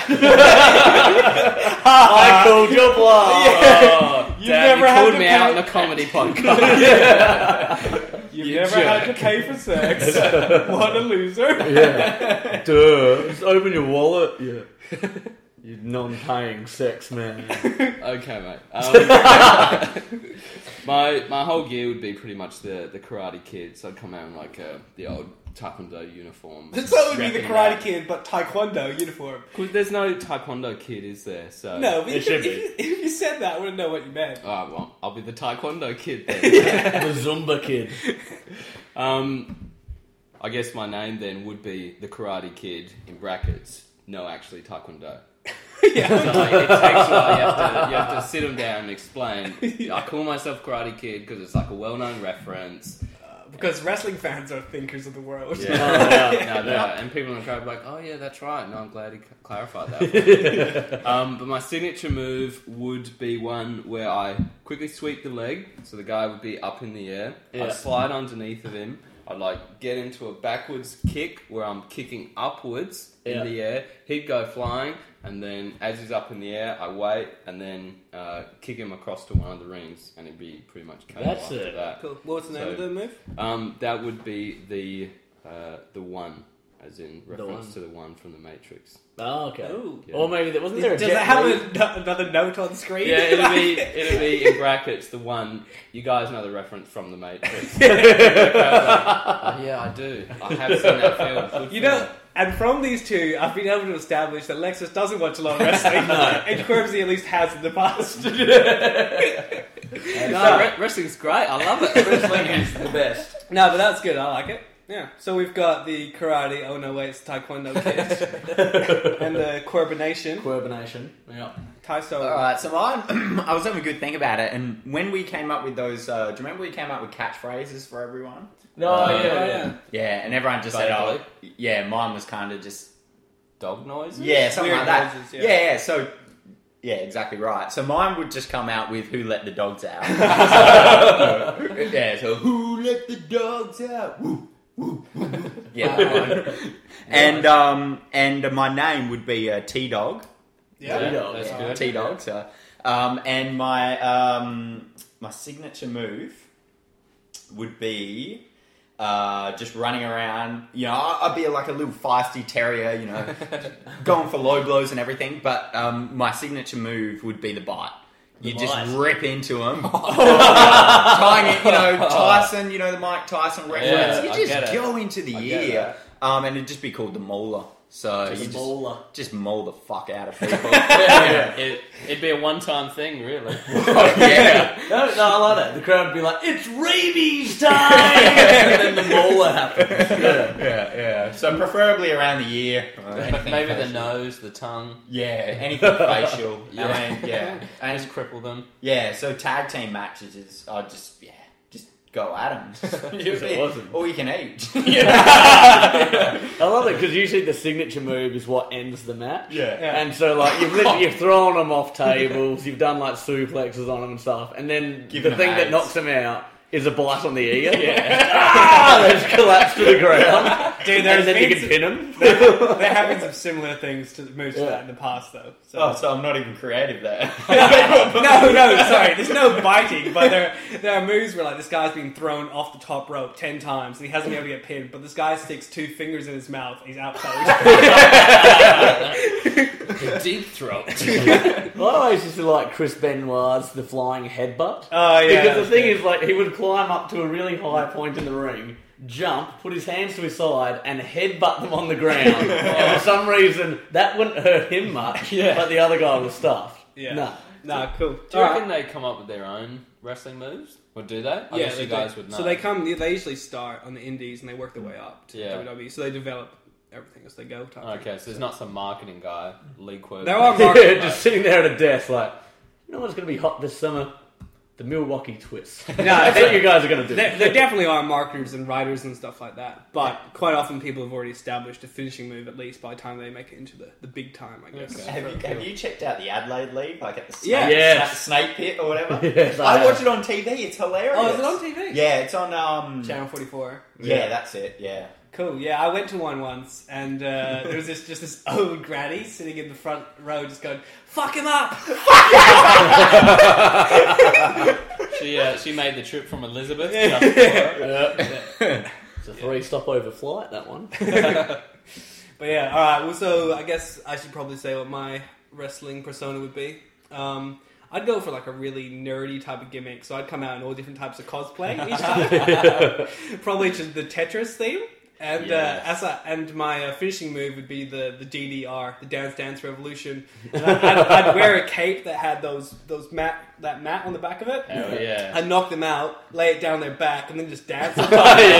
Speaker 5: I called your bluff.
Speaker 4: Oh,
Speaker 2: You've
Speaker 4: Dad,
Speaker 2: never
Speaker 4: you
Speaker 2: had
Speaker 4: called
Speaker 2: to
Speaker 4: me
Speaker 2: pay-
Speaker 4: out on a comedy podcast.
Speaker 2: You've
Speaker 4: You
Speaker 2: never
Speaker 4: jerk.
Speaker 2: had to pay for sex. What a loser.
Speaker 5: Yeah. Duh. Just open your wallet. Yeah. You non-paying sex man.
Speaker 4: Okay, mate. Um, my my whole gear would be pretty much the, the Karate Kid. So I'd come out in like uh, the old Taekwondo uniform.
Speaker 2: So it would be the
Speaker 4: Repping
Speaker 2: Karate
Speaker 4: that.
Speaker 2: Kid, but Taekwondo uniform.
Speaker 4: 'Cause there's no Taekwondo kid, is there? So
Speaker 2: No, but
Speaker 5: It
Speaker 2: you
Speaker 5: should
Speaker 2: could, if, you, if you said that, I wouldn't know what you meant.
Speaker 4: Oh, well, I'll be the Taekwondo kid then.
Speaker 5: The Zumba kid.
Speaker 4: um, I guess my name then would be the Karate Kid in brackets. No, actually Taekwondo.
Speaker 2: Yeah.
Speaker 4: So like, it takes a while. You have to you have to sit them down and explain. I call myself Karate Kid because it's like a well-known reference.
Speaker 2: Because wrestling fans are thinkers of the world.
Speaker 4: Yeah,
Speaker 5: Oh, yeah.
Speaker 4: no, they are. And people in the crowd are like, "Oh yeah, that's right." No, I'm glad he c- clarified that. um, but my signature move would be one where I quickly sweep the leg, so the guy would be up in the air.
Speaker 5: Yeah.
Speaker 4: I'd slide underneath of him. I'd like get into a backwards kick where I'm kicking upwards in
Speaker 5: Yeah.
Speaker 4: the air. He'd go flying, and then as he's up in the air, I wait and then uh, kick him across to one of the rings, and he'd be pretty much K O
Speaker 5: That's
Speaker 4: after
Speaker 5: it.
Speaker 4: that.
Speaker 2: Cool. What's the name
Speaker 4: So-
Speaker 2: of the move?
Speaker 4: Um, that would be the uh, the one, as in reference
Speaker 5: one.
Speaker 4: to the one from the Matrix.
Speaker 5: Oh, okay.
Speaker 2: Ooh.
Speaker 4: Yeah.
Speaker 5: Or maybe there wasn't there a
Speaker 2: Does
Speaker 5: Jet
Speaker 2: it have
Speaker 5: Li?
Speaker 2: a, another note on screen?
Speaker 4: Yeah, it'll be it'll be in brackets the one. You guys know the reference from the Matrix. Oh, yeah, I do. I have seen that film. Good
Speaker 2: You
Speaker 4: film.
Speaker 2: know, and from these two, I've been able to establish that Lexus doesn't watch a lot of wrestling, and Querbsy at least has in the past.
Speaker 4: no, re- wrestling's great. I love it.
Speaker 5: Wrestling is the best.
Speaker 2: No, but that's good. I like it. Yeah. So we've got the karate. Oh no, wait, it's Taekwondo Kid, and the Querbination.
Speaker 5: Querbination. Yeah.
Speaker 2: Taiso.
Speaker 3: All right, so mine, I was having a good think about it, and when we came up with those, uh, do you remember we came up with catchphrases for everyone?
Speaker 5: No,
Speaker 4: Uh,
Speaker 5: yeah,
Speaker 2: Oh,
Speaker 5: yeah.
Speaker 2: yeah.
Speaker 3: Yeah, and everyone just said, "Oh,
Speaker 4: Vaguely.
Speaker 3: yeah." Mine was kind of just,
Speaker 4: Dog noises.
Speaker 3: yeah, something
Speaker 2: Weird
Speaker 3: like that.
Speaker 2: noises, yeah.
Speaker 3: yeah. yeah, So, yeah, exactly right. So mine would just come out with "Who let the dogs out?" Yeah, so who let the dogs out? Woo, woo, woo, woo. Yeah, that one. and um, and my name would be uh, T Dog.
Speaker 2: Yeah.
Speaker 4: Yeah,
Speaker 5: T-Dog,
Speaker 4: that's
Speaker 5: yeah.
Speaker 4: good.
Speaker 3: T Dog. So, um, and my um, my signature move would be uh, just running around. You know, I- I'd be like a little feisty terrier. You know, going for low blows and everything. But um, my signature move would be the bite. You
Speaker 5: The
Speaker 3: just
Speaker 5: bite.
Speaker 3: rip into him, tying it. You know, Tyson. You know the Mike Tyson reference.
Speaker 4: Yeah,
Speaker 3: you
Speaker 4: I
Speaker 3: just
Speaker 4: get it.
Speaker 3: go into the
Speaker 4: I get
Speaker 3: ear, um, and it'd just be called the Mauler. So
Speaker 5: Just
Speaker 3: you
Speaker 5: a
Speaker 3: just
Speaker 5: bowler.
Speaker 3: just maul the fuck out of people.
Speaker 4: Yeah, it, it'd be a one-time thing, really.
Speaker 3: yeah.
Speaker 5: No, no, I like that. The crowd would be like, "It's rabies time!" and then the mauler happens. Yeah.
Speaker 3: Yeah, yeah. So preferably around the ear. or anything
Speaker 4: Maybe the
Speaker 3: facial.
Speaker 4: nose, the tongue.
Speaker 3: Yeah, anything facial.
Speaker 4: Yeah.
Speaker 3: I mean, yeah.
Speaker 4: And just
Speaker 3: And
Speaker 4: cripple them.
Speaker 3: yeah, so tag team matches is I just yeah, just go at them.
Speaker 5: It's awesome.
Speaker 3: All you can eat.
Speaker 5: I love it because usually the signature move is what ends the match.
Speaker 3: Yeah.
Speaker 2: Yeah.
Speaker 5: And so like you've literally, you've thrown them off tables, you've done like suplexes on them and stuff, and then
Speaker 3: Give
Speaker 5: the
Speaker 3: them
Speaker 5: thing that
Speaker 3: aids.
Speaker 5: knocks them out is a bite on the ear. Yeah. Ah, they just collapse to the ground.
Speaker 2: Dude,
Speaker 5: and
Speaker 2: there's
Speaker 5: then you
Speaker 2: been
Speaker 5: can pin him.
Speaker 2: there have been some similar things to moves to
Speaker 5: Yeah.
Speaker 2: that in the past, though. So.
Speaker 3: Oh, so I'm not even creative there.
Speaker 2: no, no, sorry. There's no biting, but there there are moves where like this guy's been thrown off the top rope ten times and he hasn't been able to get pinned, but this guy sticks two fingers in his mouth and he's out cold.
Speaker 4: The deep throat.
Speaker 5: I always used to like Chris Benoit's the flying headbutt.
Speaker 2: Oh yeah.
Speaker 5: Because the thing is, like, he would climb up to a really high point in the ring, jump, put his hands to his side, and headbutt them on the ground. And for some reason, that wouldn't hurt him much,
Speaker 2: Yeah.
Speaker 5: but the other guy was stuffed.
Speaker 2: Yeah.
Speaker 5: No.
Speaker 2: Nah, cool.
Speaker 4: Do you
Speaker 2: Alright.
Speaker 4: reckon they come up with their own wrestling moves? Or do they? I
Speaker 2: Yeah,
Speaker 4: guess
Speaker 2: they
Speaker 4: you guys
Speaker 2: do.
Speaker 4: would know.
Speaker 2: So they come. They usually start on the indies and they work their way up to
Speaker 4: Yeah.
Speaker 2: W W E. So they develop everything as they go. Type
Speaker 4: Okay,
Speaker 2: thing.
Speaker 4: so there's not some marketing guy, Lee Quirk.
Speaker 2: There are
Speaker 5: Yeah,
Speaker 2: market-
Speaker 5: just sitting there at a desk, like, you know what's going to be hot this summer? The Milwaukee Twist.
Speaker 2: No,
Speaker 5: That's what you guys are going to do.
Speaker 2: There, there definitely are marketers and writers and stuff like that, but quite often people have already established a finishing move at least by the time they make it into the, the big time, I guess.
Speaker 4: Okay.
Speaker 3: Have you, have you checked out the Adelaide League, like at the snake,
Speaker 2: Yeah.
Speaker 5: Yes.
Speaker 3: snake pit or whatever?
Speaker 5: Yes, I
Speaker 3: I
Speaker 5: have.
Speaker 3: watch it on T V. It's hilarious.
Speaker 2: Oh, is it on T V?
Speaker 3: Yeah, it's on. Um,
Speaker 2: Channel forty-four.
Speaker 3: yeah, that's it. Yeah.
Speaker 2: Cool. Yeah, I went to one once, and uh, there was this just this old granny sitting in the front row, just going, "Fuck him up."
Speaker 4: She uh, she made the trip from Elizabeth. to
Speaker 2: Yeah.
Speaker 5: Yeah. It's a three stopover flight, that one.
Speaker 2: But yeah, all right. Well, so I guess I should probably say what my wrestling persona would be. Um, I'd go for like a really nerdy type of gimmick, so I'd come out in all different types of cosplay each time. Probably just the Tetris theme. And
Speaker 3: Yes.
Speaker 2: uh, as I, and my uh, finishing move would be the, the D D R, the Dance Dance Revolution. And I, I'd, I'd wear a cape that had those those mat that mat on the back of it.
Speaker 4: Hell yeah.
Speaker 2: I'd knock them out, lay it down their back, and then just dance.
Speaker 5: yeah.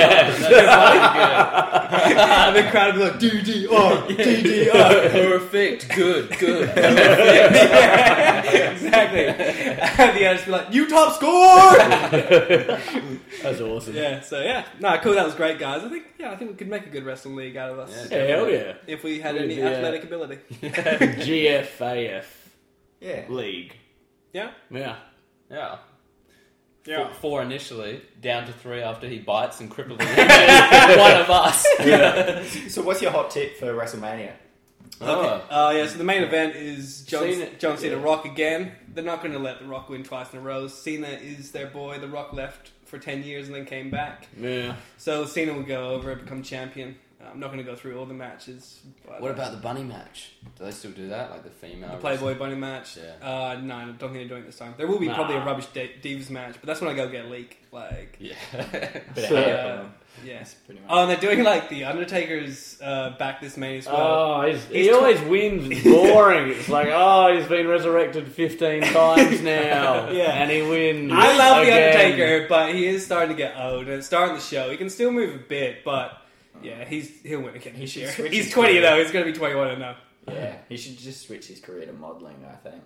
Speaker 2: And the crowd would be like, D D R, D D R.
Speaker 4: Perfect. Good. Good.
Speaker 2: Yeah, exactly. And the others be like, "You top score!"
Speaker 5: That's awesome.
Speaker 2: Yeah, so yeah. No, cool, that was great, guys. I think, yeah, I think we could make a good wrestling league out of us.
Speaker 4: Yeah.
Speaker 5: Yeah, hell yeah.
Speaker 2: If we had
Speaker 5: We'd
Speaker 2: any
Speaker 5: be, uh,
Speaker 2: athletic ability.
Speaker 5: G F A F
Speaker 3: Yeah.
Speaker 5: League.
Speaker 2: Yeah?
Speaker 5: Yeah.
Speaker 4: Yeah.
Speaker 2: Yeah.
Speaker 4: Four, four initially, down to three after he bites and cripples one of us.
Speaker 3: So, what's your hot tip for WrestleMania?
Speaker 4: Oh.
Speaker 2: Uh, yeah, so the main event is John
Speaker 5: Cena.
Speaker 2: John Cena
Speaker 5: Yeah.
Speaker 2: Rock again. They're not going to let The Rock win twice in a row. Cena is their boy. The Rock left for ten years and then came back.
Speaker 5: Yeah.
Speaker 2: So Cena will go over, become champion. Uh, I'm not going to go through all the matches. But,
Speaker 4: What about the bunny match? Do they still do that? Like the female?
Speaker 2: the Playboy Bunny match?
Speaker 4: Yeah.
Speaker 2: Uh, no, I don't think they're doing it this time. There will be
Speaker 5: Nah.
Speaker 2: probably a Rubbish D- Divas match, but that's when I go get a leak. Like,
Speaker 4: Yeah.
Speaker 3: Bit
Speaker 5: So-
Speaker 3: of hair
Speaker 2: uh,
Speaker 3: for them.
Speaker 2: yeah.
Speaker 3: Pretty much.
Speaker 2: Oh, and they're doing like the Undertaker's uh, back this May as well.
Speaker 5: Oh, he's, he
Speaker 2: He's
Speaker 5: always wins. It's boring. It's like, oh, he's been resurrected fifteen times now.
Speaker 2: Yeah.
Speaker 5: And he wins.
Speaker 2: I love the
Speaker 5: again.
Speaker 2: Undertaker, but he is starting to get old, and it's starting the show. He can still move a bit, but yeah, he's he'll win again this
Speaker 3: should
Speaker 2: year.
Speaker 3: switch
Speaker 2: He's
Speaker 3: his
Speaker 2: twenty
Speaker 3: career.
Speaker 2: though. He's going to be twenty-one and now.
Speaker 3: Yeah, he should just switch his career to modelling, I think.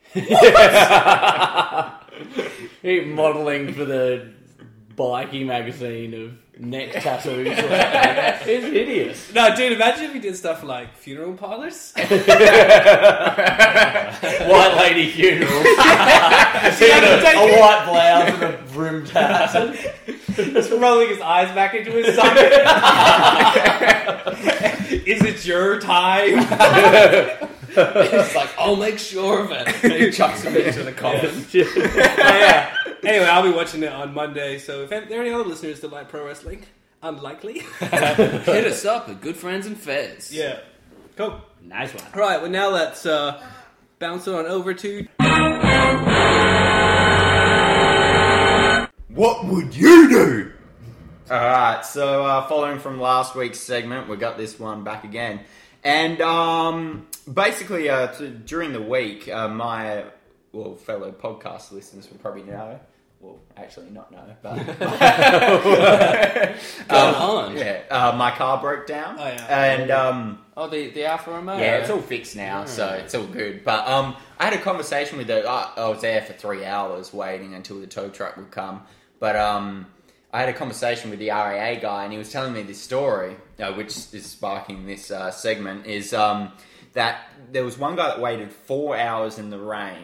Speaker 5: He modelling for the Bikie magazine of neck tattoos. It's hideous.
Speaker 2: No, dude, imagine if he did stuff like funeral parlors.
Speaker 5: White lady funeral.
Speaker 2: The
Speaker 5: a,
Speaker 2: Undertaker
Speaker 5: a white blouse and a brimmed hat.
Speaker 2: just rolling his eyes back into his socket. Is it your time?
Speaker 4: It's like, I'll make sure of it. And he chucks him into the coffin.
Speaker 2: Oh, yeah. Anyway, I'll be watching it on Monday. So if there are any other listeners that like pro wrestling, unlikely.
Speaker 4: Hit us up at Good Friends and Fez.
Speaker 2: Yeah. Cool.
Speaker 5: Nice one.
Speaker 2: All right. Well, now let's uh, bounce it on over to.
Speaker 3: What would you do? Alright, so uh, following from last week's segment, we got this one back again. And um, basically, uh, t- during the week, uh, my well fellow podcast listeners will probably know. Well, actually not know, but...
Speaker 4: Go
Speaker 3: um,
Speaker 4: on.
Speaker 3: Yeah, uh, my car broke down.
Speaker 2: Oh, yeah.
Speaker 3: And... Um,
Speaker 4: Oh, the, the Alfa Romeo.
Speaker 3: yeah, it's all fixed now, so it's all good. But um, I had a conversation with the... I, I was there for three hours waiting until the tow truck would come. But um, I had a conversation with the R A A guy, and he was telling me this story, uh, which is sparking this uh, segment, is um, that there was one guy that waited four hours in the rain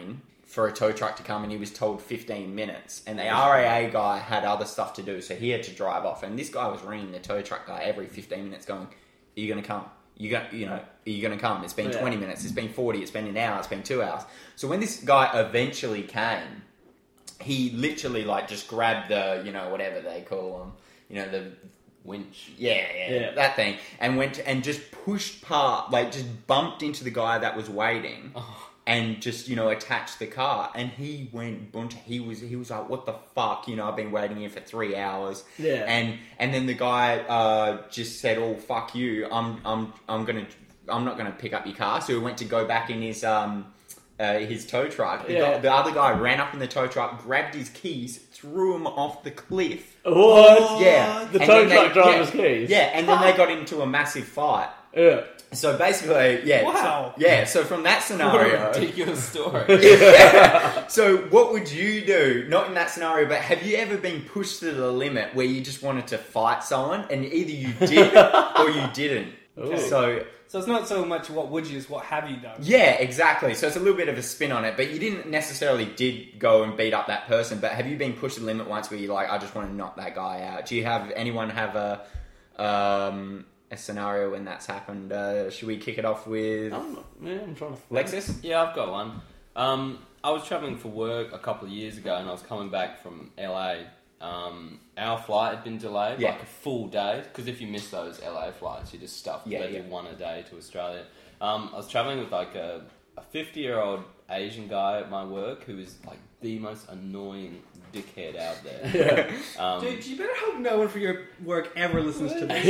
Speaker 3: for a tow truck to come, and he was told fifteen minutes. And the R A A guy had other stuff to do, so he had to drive off. And this guy was ringing the tow truck guy every fifteen minutes, going, "Are you going to come? You going, you know, are you going to come? It's been
Speaker 5: Yeah.
Speaker 3: twenty minutes. It's been forty. It's been an hour. It's been two hours." So when this guy eventually came, he literally like just grabbed the, you know, whatever they call them, you know, the
Speaker 4: Winch.
Speaker 3: yeah, yeah,
Speaker 5: Yeah.
Speaker 3: that thing, and went and just pushed past, like just bumped into the guy that was waiting,
Speaker 4: Oh.
Speaker 3: and just, you know, attached the car, and he went bunt. He was he was like, "What the fuck?" You know, I've been waiting here for three hours.
Speaker 5: Yeah.
Speaker 3: and and then the guy uh, just said, "Oh fuck you! I'm I'm I'm gonna I'm not gonna pick up your car." So he went to go back in his um. Uh, his tow truck. The,
Speaker 5: Yeah.
Speaker 3: guy, the other guy ran up in the tow truck, grabbed his keys, threw him off the cliff.
Speaker 5: What?
Speaker 3: Yeah,
Speaker 5: The
Speaker 3: And
Speaker 5: tow
Speaker 3: then
Speaker 5: truck
Speaker 3: they-
Speaker 5: driver's
Speaker 3: yeah,
Speaker 5: keys?
Speaker 3: Yeah, and then they got into a massive fight.
Speaker 5: Yeah.
Speaker 3: So basically, yeah,
Speaker 2: Wow.
Speaker 3: yeah. So from that
Speaker 4: What a
Speaker 3: scenario,
Speaker 4: ridiculous story.
Speaker 3: yeah. So what would you do? Not in that scenario, but have you ever been pushed to the limit where you just wanted to fight someone, and either you did or you didn't?
Speaker 5: Ooh.
Speaker 3: So
Speaker 2: So it's not so much what would you, it's what have you done.
Speaker 3: yeah, exactly. So it's a little bit of a spin on it, but you didn't necessarily did go and beat up that person. But have you been pushed to the limit once where you're like, I just want to knock that guy out? Do you have anyone have a um, a scenario when that's happened? Uh, should we kick it off with
Speaker 5: I'm, yeah, I'm trying to...
Speaker 3: Lexus?
Speaker 4: Yeah, I've got one. Um, I was travelling for work a couple of years ago, and I was coming back from L A. Um, our flight had been delayed
Speaker 3: Yeah.
Speaker 4: like a full day, because if you miss those L A flights, you're just stuffed.
Speaker 3: Yeah,
Speaker 4: They
Speaker 3: yeah.
Speaker 4: do one a day to Australia. Um, I was travelling with like a fifty-year-old Asian guy at my work who is like the most annoying dickhead out there. Um,
Speaker 2: Dude, you better hope no one for your work ever listens to this.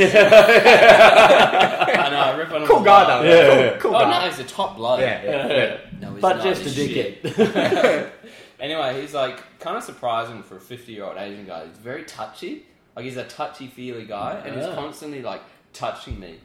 Speaker 4: I know, I rip on him
Speaker 3: Cool
Speaker 4: a
Speaker 3: guy
Speaker 4: lot.
Speaker 3: though.
Speaker 5: Yeah.
Speaker 3: Cool, cool
Speaker 4: Oh
Speaker 3: guy.
Speaker 4: no, he's a top bloke.
Speaker 3: Yeah, yeah, yeah.
Speaker 4: No, he's
Speaker 5: But
Speaker 4: not.
Speaker 5: just a
Speaker 4: He's shit.
Speaker 5: dickhead.
Speaker 4: Anyway, he's like kind of surprising for a fifty-year-old Asian guy. He's very touchy. Like he's a touchy-feely guy, and he's
Speaker 5: Ah.
Speaker 4: constantly like touching me.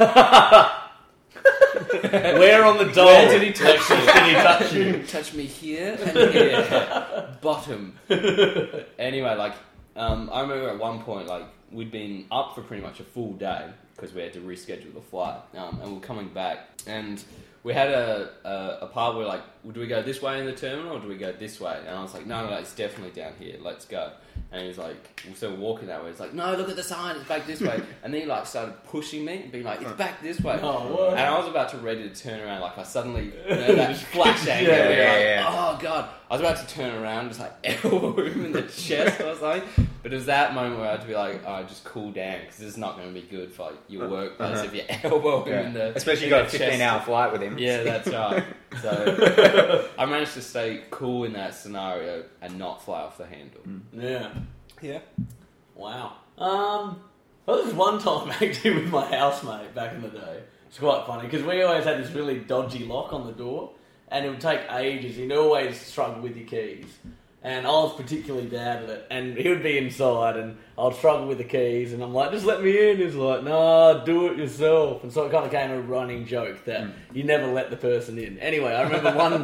Speaker 5: Where on the doll?
Speaker 4: Where did he touch you?
Speaker 5: Did he touch you?
Speaker 4: Touch me here and here, bottom. Anyway, like um, I remember at one point, like we'd been up for pretty much a full day because we had to reschedule the flight, um, and we're coming back, and we had a, a a part where like, well, do we go this way in the terminal or do we go this way? And I was like, no, no, no, it's definitely down here. Let's go. And he was like, so we're walking that way. He's like, no, look at the sign. It's back this way. And then he like started pushing me and being like, it's back this way.
Speaker 5: Oh, what?
Speaker 4: And I was about to ready to turn around. Like I suddenly, you know, that flash anger.
Speaker 5: Yeah,
Speaker 4: where you're
Speaker 3: yeah,
Speaker 4: like,
Speaker 3: yeah.
Speaker 4: oh god. I was about to turn around, just like elbow him in the chest or something. But it was that moment where I had to be like, oh, just cool down because this is not going to be good for like, your workplace
Speaker 3: Uh-huh.
Speaker 4: if you elbow him
Speaker 3: Yeah.
Speaker 4: in the
Speaker 3: Especially
Speaker 4: in
Speaker 3: you got a
Speaker 4: the
Speaker 3: fifteen
Speaker 4: chest.
Speaker 3: hour flight with him.
Speaker 4: Yeah, that's right. So I managed to stay cool in that scenario and not fly off the handle.
Speaker 5: Yeah.
Speaker 2: Yeah.
Speaker 5: Wow. Um, well, there was one time actually with my housemate back in the day. It's quite funny because we always had this really dodgy lock on the door, and it would take ages. You'd always struggle with your keys, and I was particularly bad at it. And he would be inside, and I'd struggle with the keys, and I'm like, "Just let me in." He's like, "Nah, do it yourself." And so it kind of became a running joke that you never let the person in. Anyway, I remember one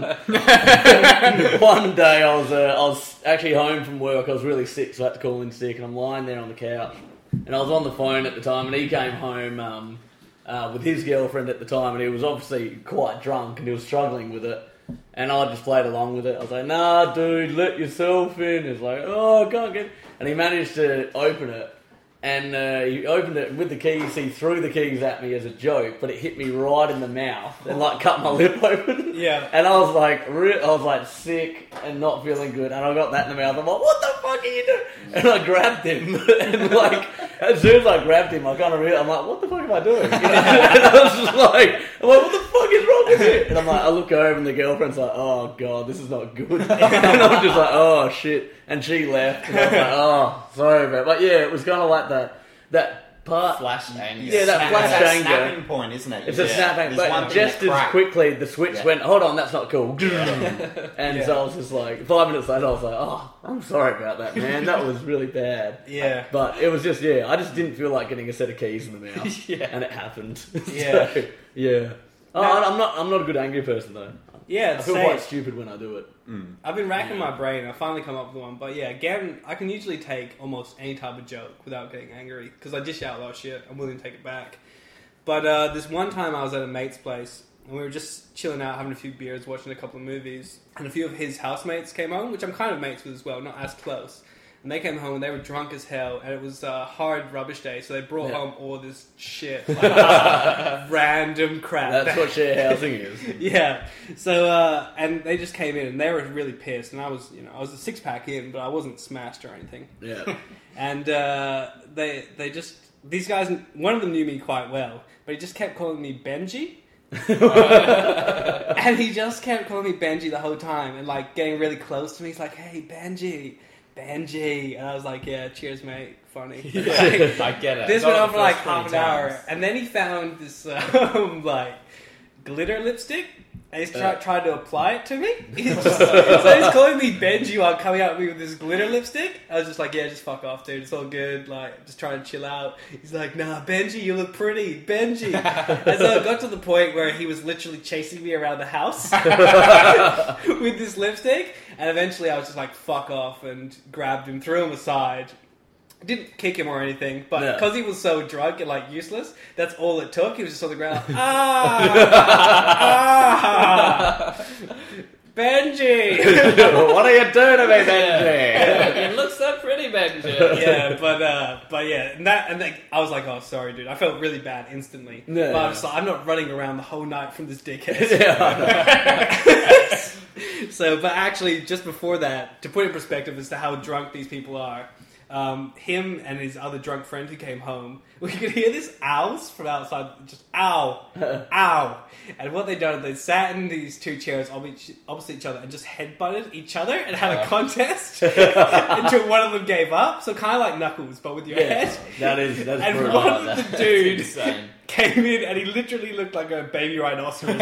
Speaker 5: one day I was uh, I was actually home from work. I was really sick, so I had to call in sick, and I'm lying there on the couch, and I was on the phone at the time, and he came home um, uh, with his girlfriend at the time, and he was obviously quite drunk, and he was struggling with it. And I just played along with it. I was like, "Nah, dude, let yourself in." He's like, "Oh, I can't get." And he managed to open it, and uh, he opened it with the keys. He threw the keys at me as a joke, but it hit me right in the mouth and like cut my lip open.
Speaker 2: Yeah.
Speaker 5: And I was like, re- I was like sick and not feeling good, and I got that in the mouth. I'm like, "What the fuck are you doing?" And I grabbed him, and like as soon as I grabbed him, I kind of realized, I'm like, "What the fuck am I doing?" You know? And I was just like, "I'm like, what the fuck is wrong with you?" And I'm like, I look over, and the girlfriend's like, "Oh god, this is not good." And I'm just like, "Oh shit," and she left, and I was like, "Oh, sorry, man." But yeah, it was kind of like that that part.
Speaker 4: Flash anger.
Speaker 5: Yeah, that
Speaker 3: Snap-
Speaker 5: flash
Speaker 3: it's that
Speaker 5: anger.
Speaker 3: snapping point, isn't it?
Speaker 5: It's a
Speaker 3: Yeah.
Speaker 5: snapping,
Speaker 3: There's one
Speaker 5: but
Speaker 3: thing
Speaker 5: just
Speaker 3: that
Speaker 5: as
Speaker 3: cracked.
Speaker 5: quickly the switch
Speaker 3: Yeah.
Speaker 5: went, hold on, that's not cool. And
Speaker 2: Yeah.
Speaker 5: so I was just like, five minutes later, I was like, oh, I'm sorry about that, man. That was really bad.
Speaker 2: Yeah.
Speaker 5: But it was just, yeah, I just didn't feel like getting a set of keys in the mouth.
Speaker 4: Yeah.
Speaker 5: And it happened.
Speaker 2: Yeah.
Speaker 5: So, yeah. Oh,
Speaker 2: No.
Speaker 5: I'm not I'm not a good angry person, though.
Speaker 2: Yeah,
Speaker 5: I
Speaker 2: it's
Speaker 5: feel
Speaker 2: same.
Speaker 5: quite stupid when I do it.
Speaker 2: I've been racking my brain. I finally come up with one. But yeah, Gavin, I can usually take almost any type of joke without getting angry because I dish out a lot of shit. I'm willing to take it back. But uh, this one time I was at a mate's place and we were just chilling out, having a few beers, watching a couple of movies, and a few of his housemates came home, which I'm kind of mates with as well, not as close. And they came home and they were drunk as hell, and it was a hard rubbish day, so they brought
Speaker 5: Yeah.
Speaker 2: home all this shit, like random crap.
Speaker 5: That's what share housing is.
Speaker 2: Yeah. So, uh, and they just came in and they were really pissed, and I was, you know, I was a six pack in, but I wasn't smashed or anything.
Speaker 5: Yeah.
Speaker 2: And uh, they they just these guys, one of them knew me quite well, but he just kept calling me Benji. And he just kept calling me Benji the whole time, and like getting really close to me. He's like, "Hey, Benji, Benji," and I was like, "Yeah, cheers, mate. Funny." Like,
Speaker 4: I get it.
Speaker 2: this
Speaker 4: Not
Speaker 2: went on
Speaker 4: the
Speaker 2: for like
Speaker 4: first
Speaker 2: half an
Speaker 4: twenty
Speaker 2: hour,
Speaker 4: times.
Speaker 2: and then he found this um, like glitter lipstick, and he's try-
Speaker 5: Uh.
Speaker 2: tried to apply it to me. He's just, so he's calling me Benji while coming at me with this glitter lipstick. I was just like, "Yeah, just fuck off, dude. It's all good. Like, just trying to chill out." He's like, "Nah, Benji, you look pretty, Benji." And so it got to the point where he was literally chasing me around the house with this lipstick, and eventually I was just like, "Fuck off," and grabbed him, threw him aside. Didn't kick him or anything, but
Speaker 5: Yeah.
Speaker 2: because he was so drunk and like useless, that's all it took. He was just on the ground. Ah, ah, Benji.
Speaker 5: What are you doing to me, Benji?
Speaker 4: You look so pretty, Benji.
Speaker 2: Yeah, but uh, but yeah, and that and like, I was like, oh, sorry, dude. I felt really bad instantly.
Speaker 5: Yeah.
Speaker 2: But I was like, I'm not running around the whole night from this dickhead. So, but actually, just before that, to put in perspective as to how drunk these people are. Um, him and his other drunk friend who came home, we could hear this owls from outside, just ow, ow. And what they'd done, they'd sat in these two chairs opposite opposite each other and just headbutted each other and had a contest until one of them gave up. So kind of like Knuckles, but with your
Speaker 5: Yeah,
Speaker 2: head.
Speaker 5: that is that's
Speaker 2: And
Speaker 5: brutal.
Speaker 2: one of the
Speaker 4: That's
Speaker 2: dudes
Speaker 4: insane.
Speaker 2: came in and he literally looked like a baby rhinoceros.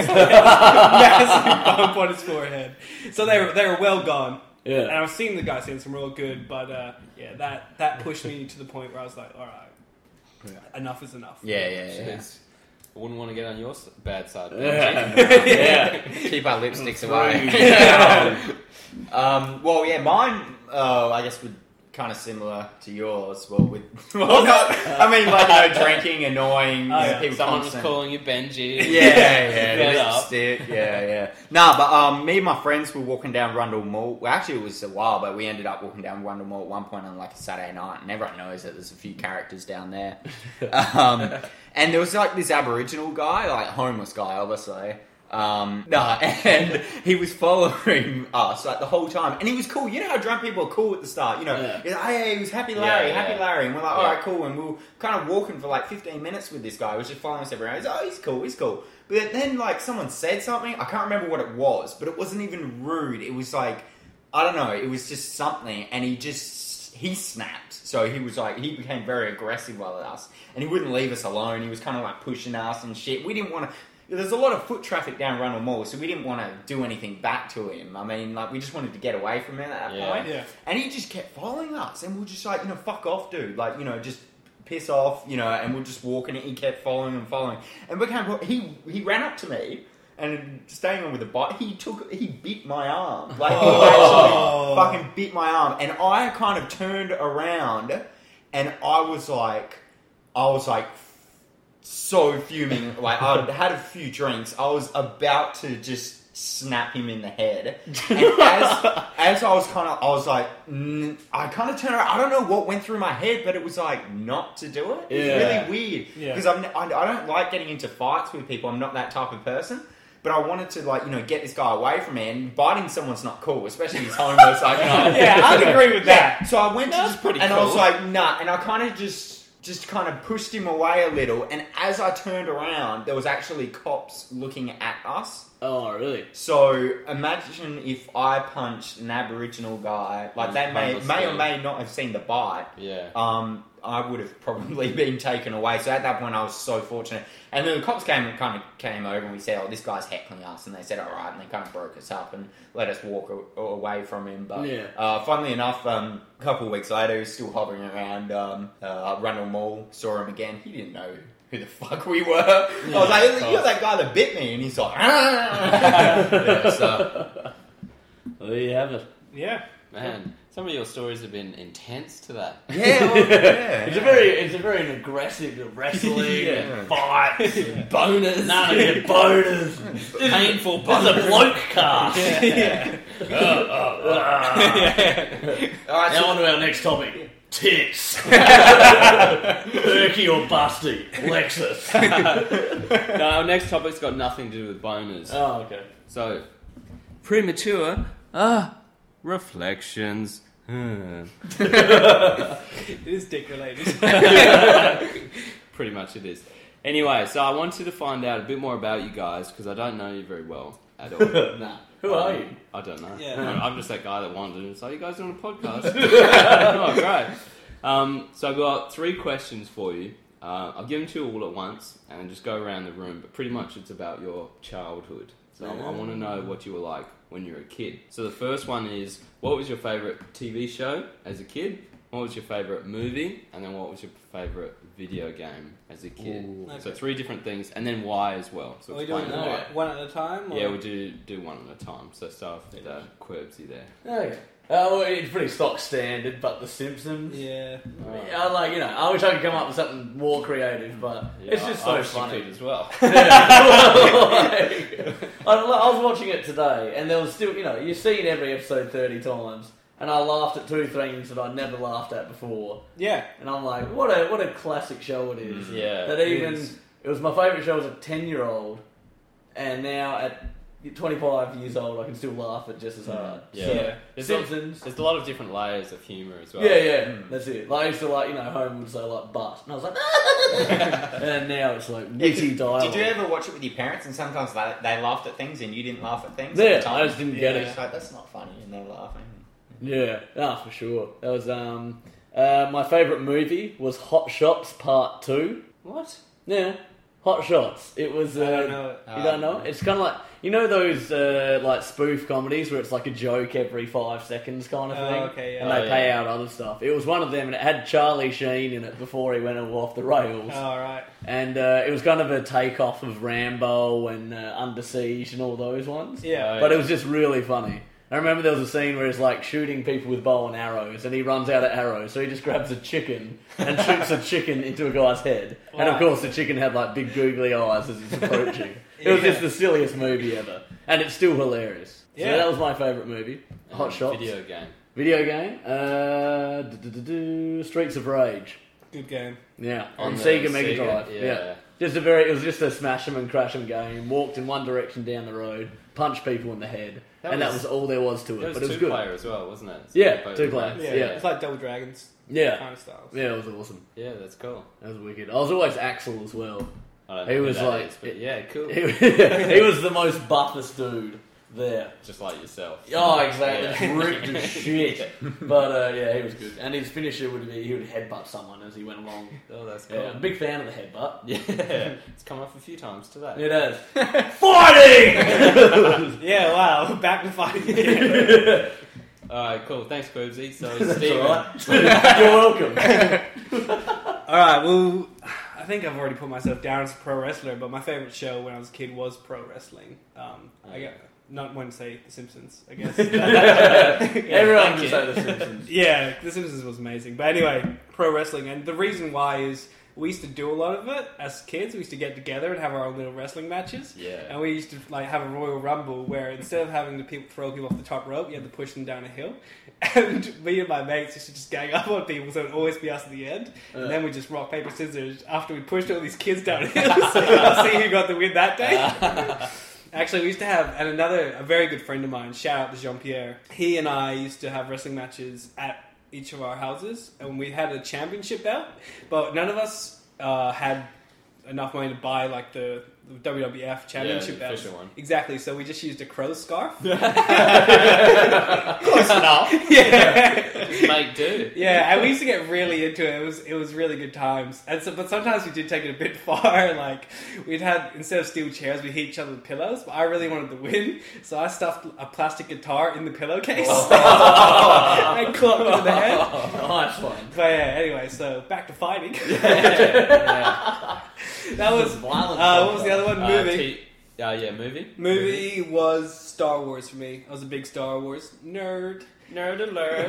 Speaker 2: Massive bump on his forehead. So they were, they were well gone.
Speaker 5: Yeah.
Speaker 2: And I've seen the guy since, and we're all good, but uh, yeah, that, that pushed me to the point where I was like, alright, enough is enough.
Speaker 3: Yeah, yeah, yeah.
Speaker 4: Jeez. I wouldn't want to get on your s- bad side. Benji.
Speaker 5: Yeah. Yeah.
Speaker 3: Keep our lipsticks away.
Speaker 5: Free.
Speaker 3: um, well, yeah, mine, uh, I guess, would kind of similar to yours. Well, with well, not, I mean, like, you know, drinking, annoying,
Speaker 2: Oh,
Speaker 3: you know,
Speaker 2: yeah.
Speaker 3: people
Speaker 4: Someone was
Speaker 3: constant-
Speaker 4: calling you Benji.
Speaker 3: Yeah, yeah,
Speaker 4: Get
Speaker 3: yeah,
Speaker 4: up.
Speaker 3: lipstick, yeah, yeah. Nah, but um, me and my friends were walking down Rundle Mall. Well, actually, it was a while, but we ended up walking down Rundle Mall at one point on like a Saturday night, and everyone knows that there's a few characters down there. um, and there was like this Aboriginal guy, like homeless guy, obviously. Um, nah, and he was following us like the whole time, and he was cool. You know how drunk people are cool at the start, you know?
Speaker 5: Yeah.
Speaker 3: He's like, hey, he was Happy Larry,
Speaker 4: Yeah, yeah.
Speaker 3: Happy Larry, and we're like,
Speaker 4: Yeah.
Speaker 3: all right, cool. And we were kind of walking for like fifteen minutes with this guy. He was just following us everywhere. He's like, oh, he's cool, he's cool. But then, like, someone said something. I can't remember what it was, but it wasn't even rude. It was like, I don't know. It was just something, and he just he snapped. So he was like, he became very aggressive with us, and he wouldn't leave us alone. He was kind of like pushing us and shit. We didn't want to. There's a lot of foot traffic down Rundle Mall, so we didn't want to do anything back to him. I mean, like, we just wanted to get away from him at that
Speaker 4: Yeah.
Speaker 3: point.
Speaker 2: Yeah.
Speaker 3: And he just kept following us, and we were just like, you know, fuck off, dude. Like, you know, just piss off, you know, and we're just walking, and he kept following and following. And we came, he, he ran up to me, and staying on with the bike, he took, he bit my arm. Like, he
Speaker 2: Oh.
Speaker 3: actually fucking bit my arm. And I kind of turned around, and I was like, I was like, so fuming. Like, I'd had a few drinks. I was about to just snap him in the head. And as, as I was kind of, I was like, mm, I kind of turned around. I don't know what went through my head, but it was like, not to do it. It was
Speaker 5: Yeah.
Speaker 3: really weird.
Speaker 2: Yeah.
Speaker 3: Because I'm, I, I don't like getting into fights with people. I'm not that type of person. But I wanted to, like, you know, get this guy away from me. And biting someone's not cool, especially if he's homeless. Like, you know,
Speaker 2: Yeah, I'd agree with that.
Speaker 3: yeah. So I went to
Speaker 4: That's
Speaker 3: just,
Speaker 4: pretty
Speaker 3: and I was
Speaker 4: cool.
Speaker 3: like, nah. And I kind of just, just kind of pushed him away a little. And as I turned around, there was actually cops looking at us.
Speaker 5: Oh, really?
Speaker 3: So imagine if I punched an Aboriginal guy, like they may,
Speaker 4: Homeless
Speaker 3: may or
Speaker 4: guy.
Speaker 3: may not have seen the bite.
Speaker 4: Yeah.
Speaker 3: Um, I would have probably been taken away. So at that point, I was so fortunate. And then the cops came and kind of came over, and we said, "Oh, this guy's heckling us," and they said, "All right," and they kind of broke us up and let us walk a- away from him. But
Speaker 5: Yeah.
Speaker 3: uh, funnily enough, um, a couple of weeks later, he was still hovering around um, uh, Rundle Mall. Saw him again. He didn't know who the fuck we were. I was like, "You're that guy that bit me," and he's like, "Ah!" Yeah, so
Speaker 5: Well, there you have it.
Speaker 2: Yeah.
Speaker 4: Man, Some of your stories have been intense today.
Speaker 3: Yeah, well, yeah.
Speaker 5: It's a very, it's a very aggressive wrestling,
Speaker 3: Yeah.
Speaker 5: and fights, and
Speaker 4: Bonus.
Speaker 5: none of your boners,
Speaker 4: Painful
Speaker 5: There's a bloke cast.
Speaker 2: yeah.
Speaker 3: All right,
Speaker 5: Now
Speaker 3: so
Speaker 5: on to our next topic. Tits. Perky or busty? Lexus.
Speaker 4: No, our next topic's got nothing to do with boners.
Speaker 5: Oh, okay.
Speaker 4: So, premature. Ah, reflections. Hmm.
Speaker 2: It is dick related.
Speaker 4: Pretty much it is. Anyway, so I wanted to find out a bit more about you guys because I don't know you very well at all.
Speaker 5: Nah. Who are you?
Speaker 4: I don't know.
Speaker 2: Yeah.
Speaker 4: No, I'm just that guy that wanted to say, you guys doing a podcast? Oh, great. Um, so I've got three questions for you. Uh, I'll give them to you all at once and then just go around the room, but pretty much it's about your childhood. So I, I want to know what you were like when you were a kid. So the first one is, what was your favourite T V show as a kid? What was your favourite movie? And then what was your favourite video game as a kid?
Speaker 5: Ooh.
Speaker 4: So
Speaker 2: Okay.
Speaker 4: three different things, and then why as well. So
Speaker 2: Are we
Speaker 4: explain
Speaker 2: doing
Speaker 4: why.
Speaker 2: one, one at a time? Or?
Speaker 4: Yeah, we do do one at a time. So start off with uh, Querbsy there.
Speaker 5: Okay. Oh, it's pretty stock standard, but The Simpsons.
Speaker 2: Yeah.
Speaker 5: I like, you know, I wish I could come up with something more creative, but it's
Speaker 4: Yeah,
Speaker 5: just
Speaker 4: I-
Speaker 5: so
Speaker 4: I wish you
Speaker 5: funny.
Speaker 4: could as well.
Speaker 5: Like, I, I was watching it today, and there was still, you know, you've seen every episode thirty times, and I laughed at two things that I'd never laughed at before,
Speaker 2: Yeah.
Speaker 5: and I'm like, what a what a classic show it is.
Speaker 4: Yeah.
Speaker 5: That
Speaker 2: it
Speaker 5: even
Speaker 2: is.
Speaker 5: it was my favourite show as a ten year old, and now at twenty-five years old, I can still laugh at just as hard.
Speaker 4: Yeah.
Speaker 5: So,
Speaker 2: Yeah.
Speaker 4: There's,
Speaker 5: Simpsons.
Speaker 4: A, there's a lot of different layers of humour as well.
Speaker 5: Yeah, yeah, that's it. Like I used to like, you know, Homer would say like "but," and I was like, and now it's like witty dialogue.
Speaker 3: did you ever watch it with your parents and sometimes they, they laughed at things and you didn't laugh at things?
Speaker 5: Yeah,
Speaker 3: at the time?
Speaker 5: I just didn't get
Speaker 2: Yeah.
Speaker 5: it.
Speaker 3: It's like, that's not funny, and they're laughing.
Speaker 5: Yeah, ah, for sure. That was um, uh, my favourite movie was Hot Shots Part Two.
Speaker 4: What?
Speaker 5: Yeah, Hot Shots. It was. Uh,
Speaker 2: I don't know it.
Speaker 5: You don't know? It's kind of like, you know those uh, like spoof comedies where it's like a joke every five seconds kind of
Speaker 2: Oh,
Speaker 5: thing,
Speaker 2: okay, yeah.
Speaker 5: and they
Speaker 4: Oh,
Speaker 5: pay
Speaker 4: yeah.
Speaker 5: out other stuff. It was one of them, and it had Charlie Sheen in it before he went all off the rails.
Speaker 2: All right.
Speaker 5: And uh, it was kind of a takeoff of Rambo and uh, Under Siege and all those ones.
Speaker 2: Yeah.
Speaker 5: But it was just really funny. I remember there was a scene where he's like shooting people with bow and arrows, and he runs out of arrows, so he just grabs a chicken and shoots a chicken into a guy's head. And of
Speaker 2: Wow.
Speaker 5: course, the chicken had like big googly eyes as he's approaching. It was
Speaker 2: Yeah.
Speaker 5: just the silliest movie ever, and it's still hilarious. So
Speaker 2: Yeah.
Speaker 5: that was my favourite movie. Hot
Speaker 4: Um,
Speaker 5: Shots.
Speaker 4: Video game.
Speaker 5: Video game. Uh, do-do-do-do, Streets of Rage.
Speaker 2: Good game.
Speaker 5: Yeah, on,
Speaker 4: On the
Speaker 5: Sega Mega
Speaker 4: Sega,
Speaker 5: Drive.
Speaker 4: yeah.
Speaker 5: Yeah. Just a very, it was just a smash 'em and crash 'em game. Walked in one direction down the road, punched people in the head,
Speaker 4: That
Speaker 5: and that
Speaker 4: was-
Speaker 5: was all there was to it.
Speaker 4: It was
Speaker 5: but it was
Speaker 4: two
Speaker 5: good.
Speaker 4: player as well, wasn't it?
Speaker 5: Yeah,
Speaker 4: both
Speaker 5: two
Speaker 4: players.
Speaker 5: players.
Speaker 2: Yeah.
Speaker 5: Yeah.
Speaker 2: It's like Double Dragons
Speaker 5: Yeah,
Speaker 2: kind of styles.
Speaker 5: yeah, it was awesome.
Speaker 4: Yeah, that's cool.
Speaker 5: That was wicked. I was always Axel as well.
Speaker 4: I don't
Speaker 5: He
Speaker 4: know who
Speaker 5: was
Speaker 4: that
Speaker 5: like-
Speaker 4: is, but yeah, cool.
Speaker 5: He, he was the most buffest dude there.
Speaker 4: Just like yourself.
Speaker 5: Oh, exactly.
Speaker 4: Yeah.
Speaker 5: Just ripped as shit. But uh, yeah, he was good. And his finisher would be he would headbutt someone as he went along.
Speaker 4: Oh, that's cool.
Speaker 5: Yeah, I'm a big fan of the headbutt.
Speaker 4: Yeah, it's come up a few times today.
Speaker 5: It has. Fighting!
Speaker 2: Yeah, wow. Back to fighting again.
Speaker 4: Alright, cool. Thanks, Querbsy. So,
Speaker 5: That's
Speaker 4: Steven.
Speaker 5: alright. You're welcome.
Speaker 2: All right. Well, I think I've already put myself down as a pro wrestler, but my favorite show when I was a kid was pro wrestling. Um, I got not one to say The Simpsons, I guess.
Speaker 5: Everyone
Speaker 4: thank
Speaker 5: can
Speaker 4: you.
Speaker 5: say The Simpsons.
Speaker 2: Yeah, The Simpsons was amazing. But anyway, pro wrestling, and the reason why is we used to do a lot of it as kids. We used to get together and have our own little wrestling matches.
Speaker 4: Yeah.
Speaker 2: And we used to like have a Royal Rumble where instead of having the people throw people off the top rope, you had to push them down a hill. And me and my mates used to just gang up on people, so it'd always be us at the end.
Speaker 5: Uh.
Speaker 2: And then we just rock paper scissors after we pushed all these kids down hills. I'll see who got the win that day. Actually, we used to have, and another, a very good friend of mine, shout out to Jean-Pierre, he and I used to have wrestling matches at each of our houses, and we had a championship belt, but none of us uh, had enough money to buy, like, the, the W W F championship
Speaker 4: the
Speaker 2: belt.
Speaker 4: official one.
Speaker 2: Exactly, so we just used a crow scarf.
Speaker 3: Close enough.
Speaker 2: Yeah.
Speaker 4: Just make do.
Speaker 2: Yeah, and we used to get really into it. It was it was really good times. And so, but sometimes we did take it a bit far. Like we'd had instead of steel chairs, we hit each other with pillows. But I really wanted to win, so I stuffed a plastic guitar in the pillowcase. I clocked it in the head.
Speaker 5: Nice one.
Speaker 2: But yeah, anyway, so back to fighting.
Speaker 5: Yeah.
Speaker 2: That was
Speaker 5: Violent
Speaker 2: uh, what was the other one?
Speaker 4: Uh,
Speaker 2: Movie.
Speaker 4: T- uh, yeah, movie.
Speaker 2: Movie was Star Wars for me. I was a big Star Wars nerd. Nerd alert.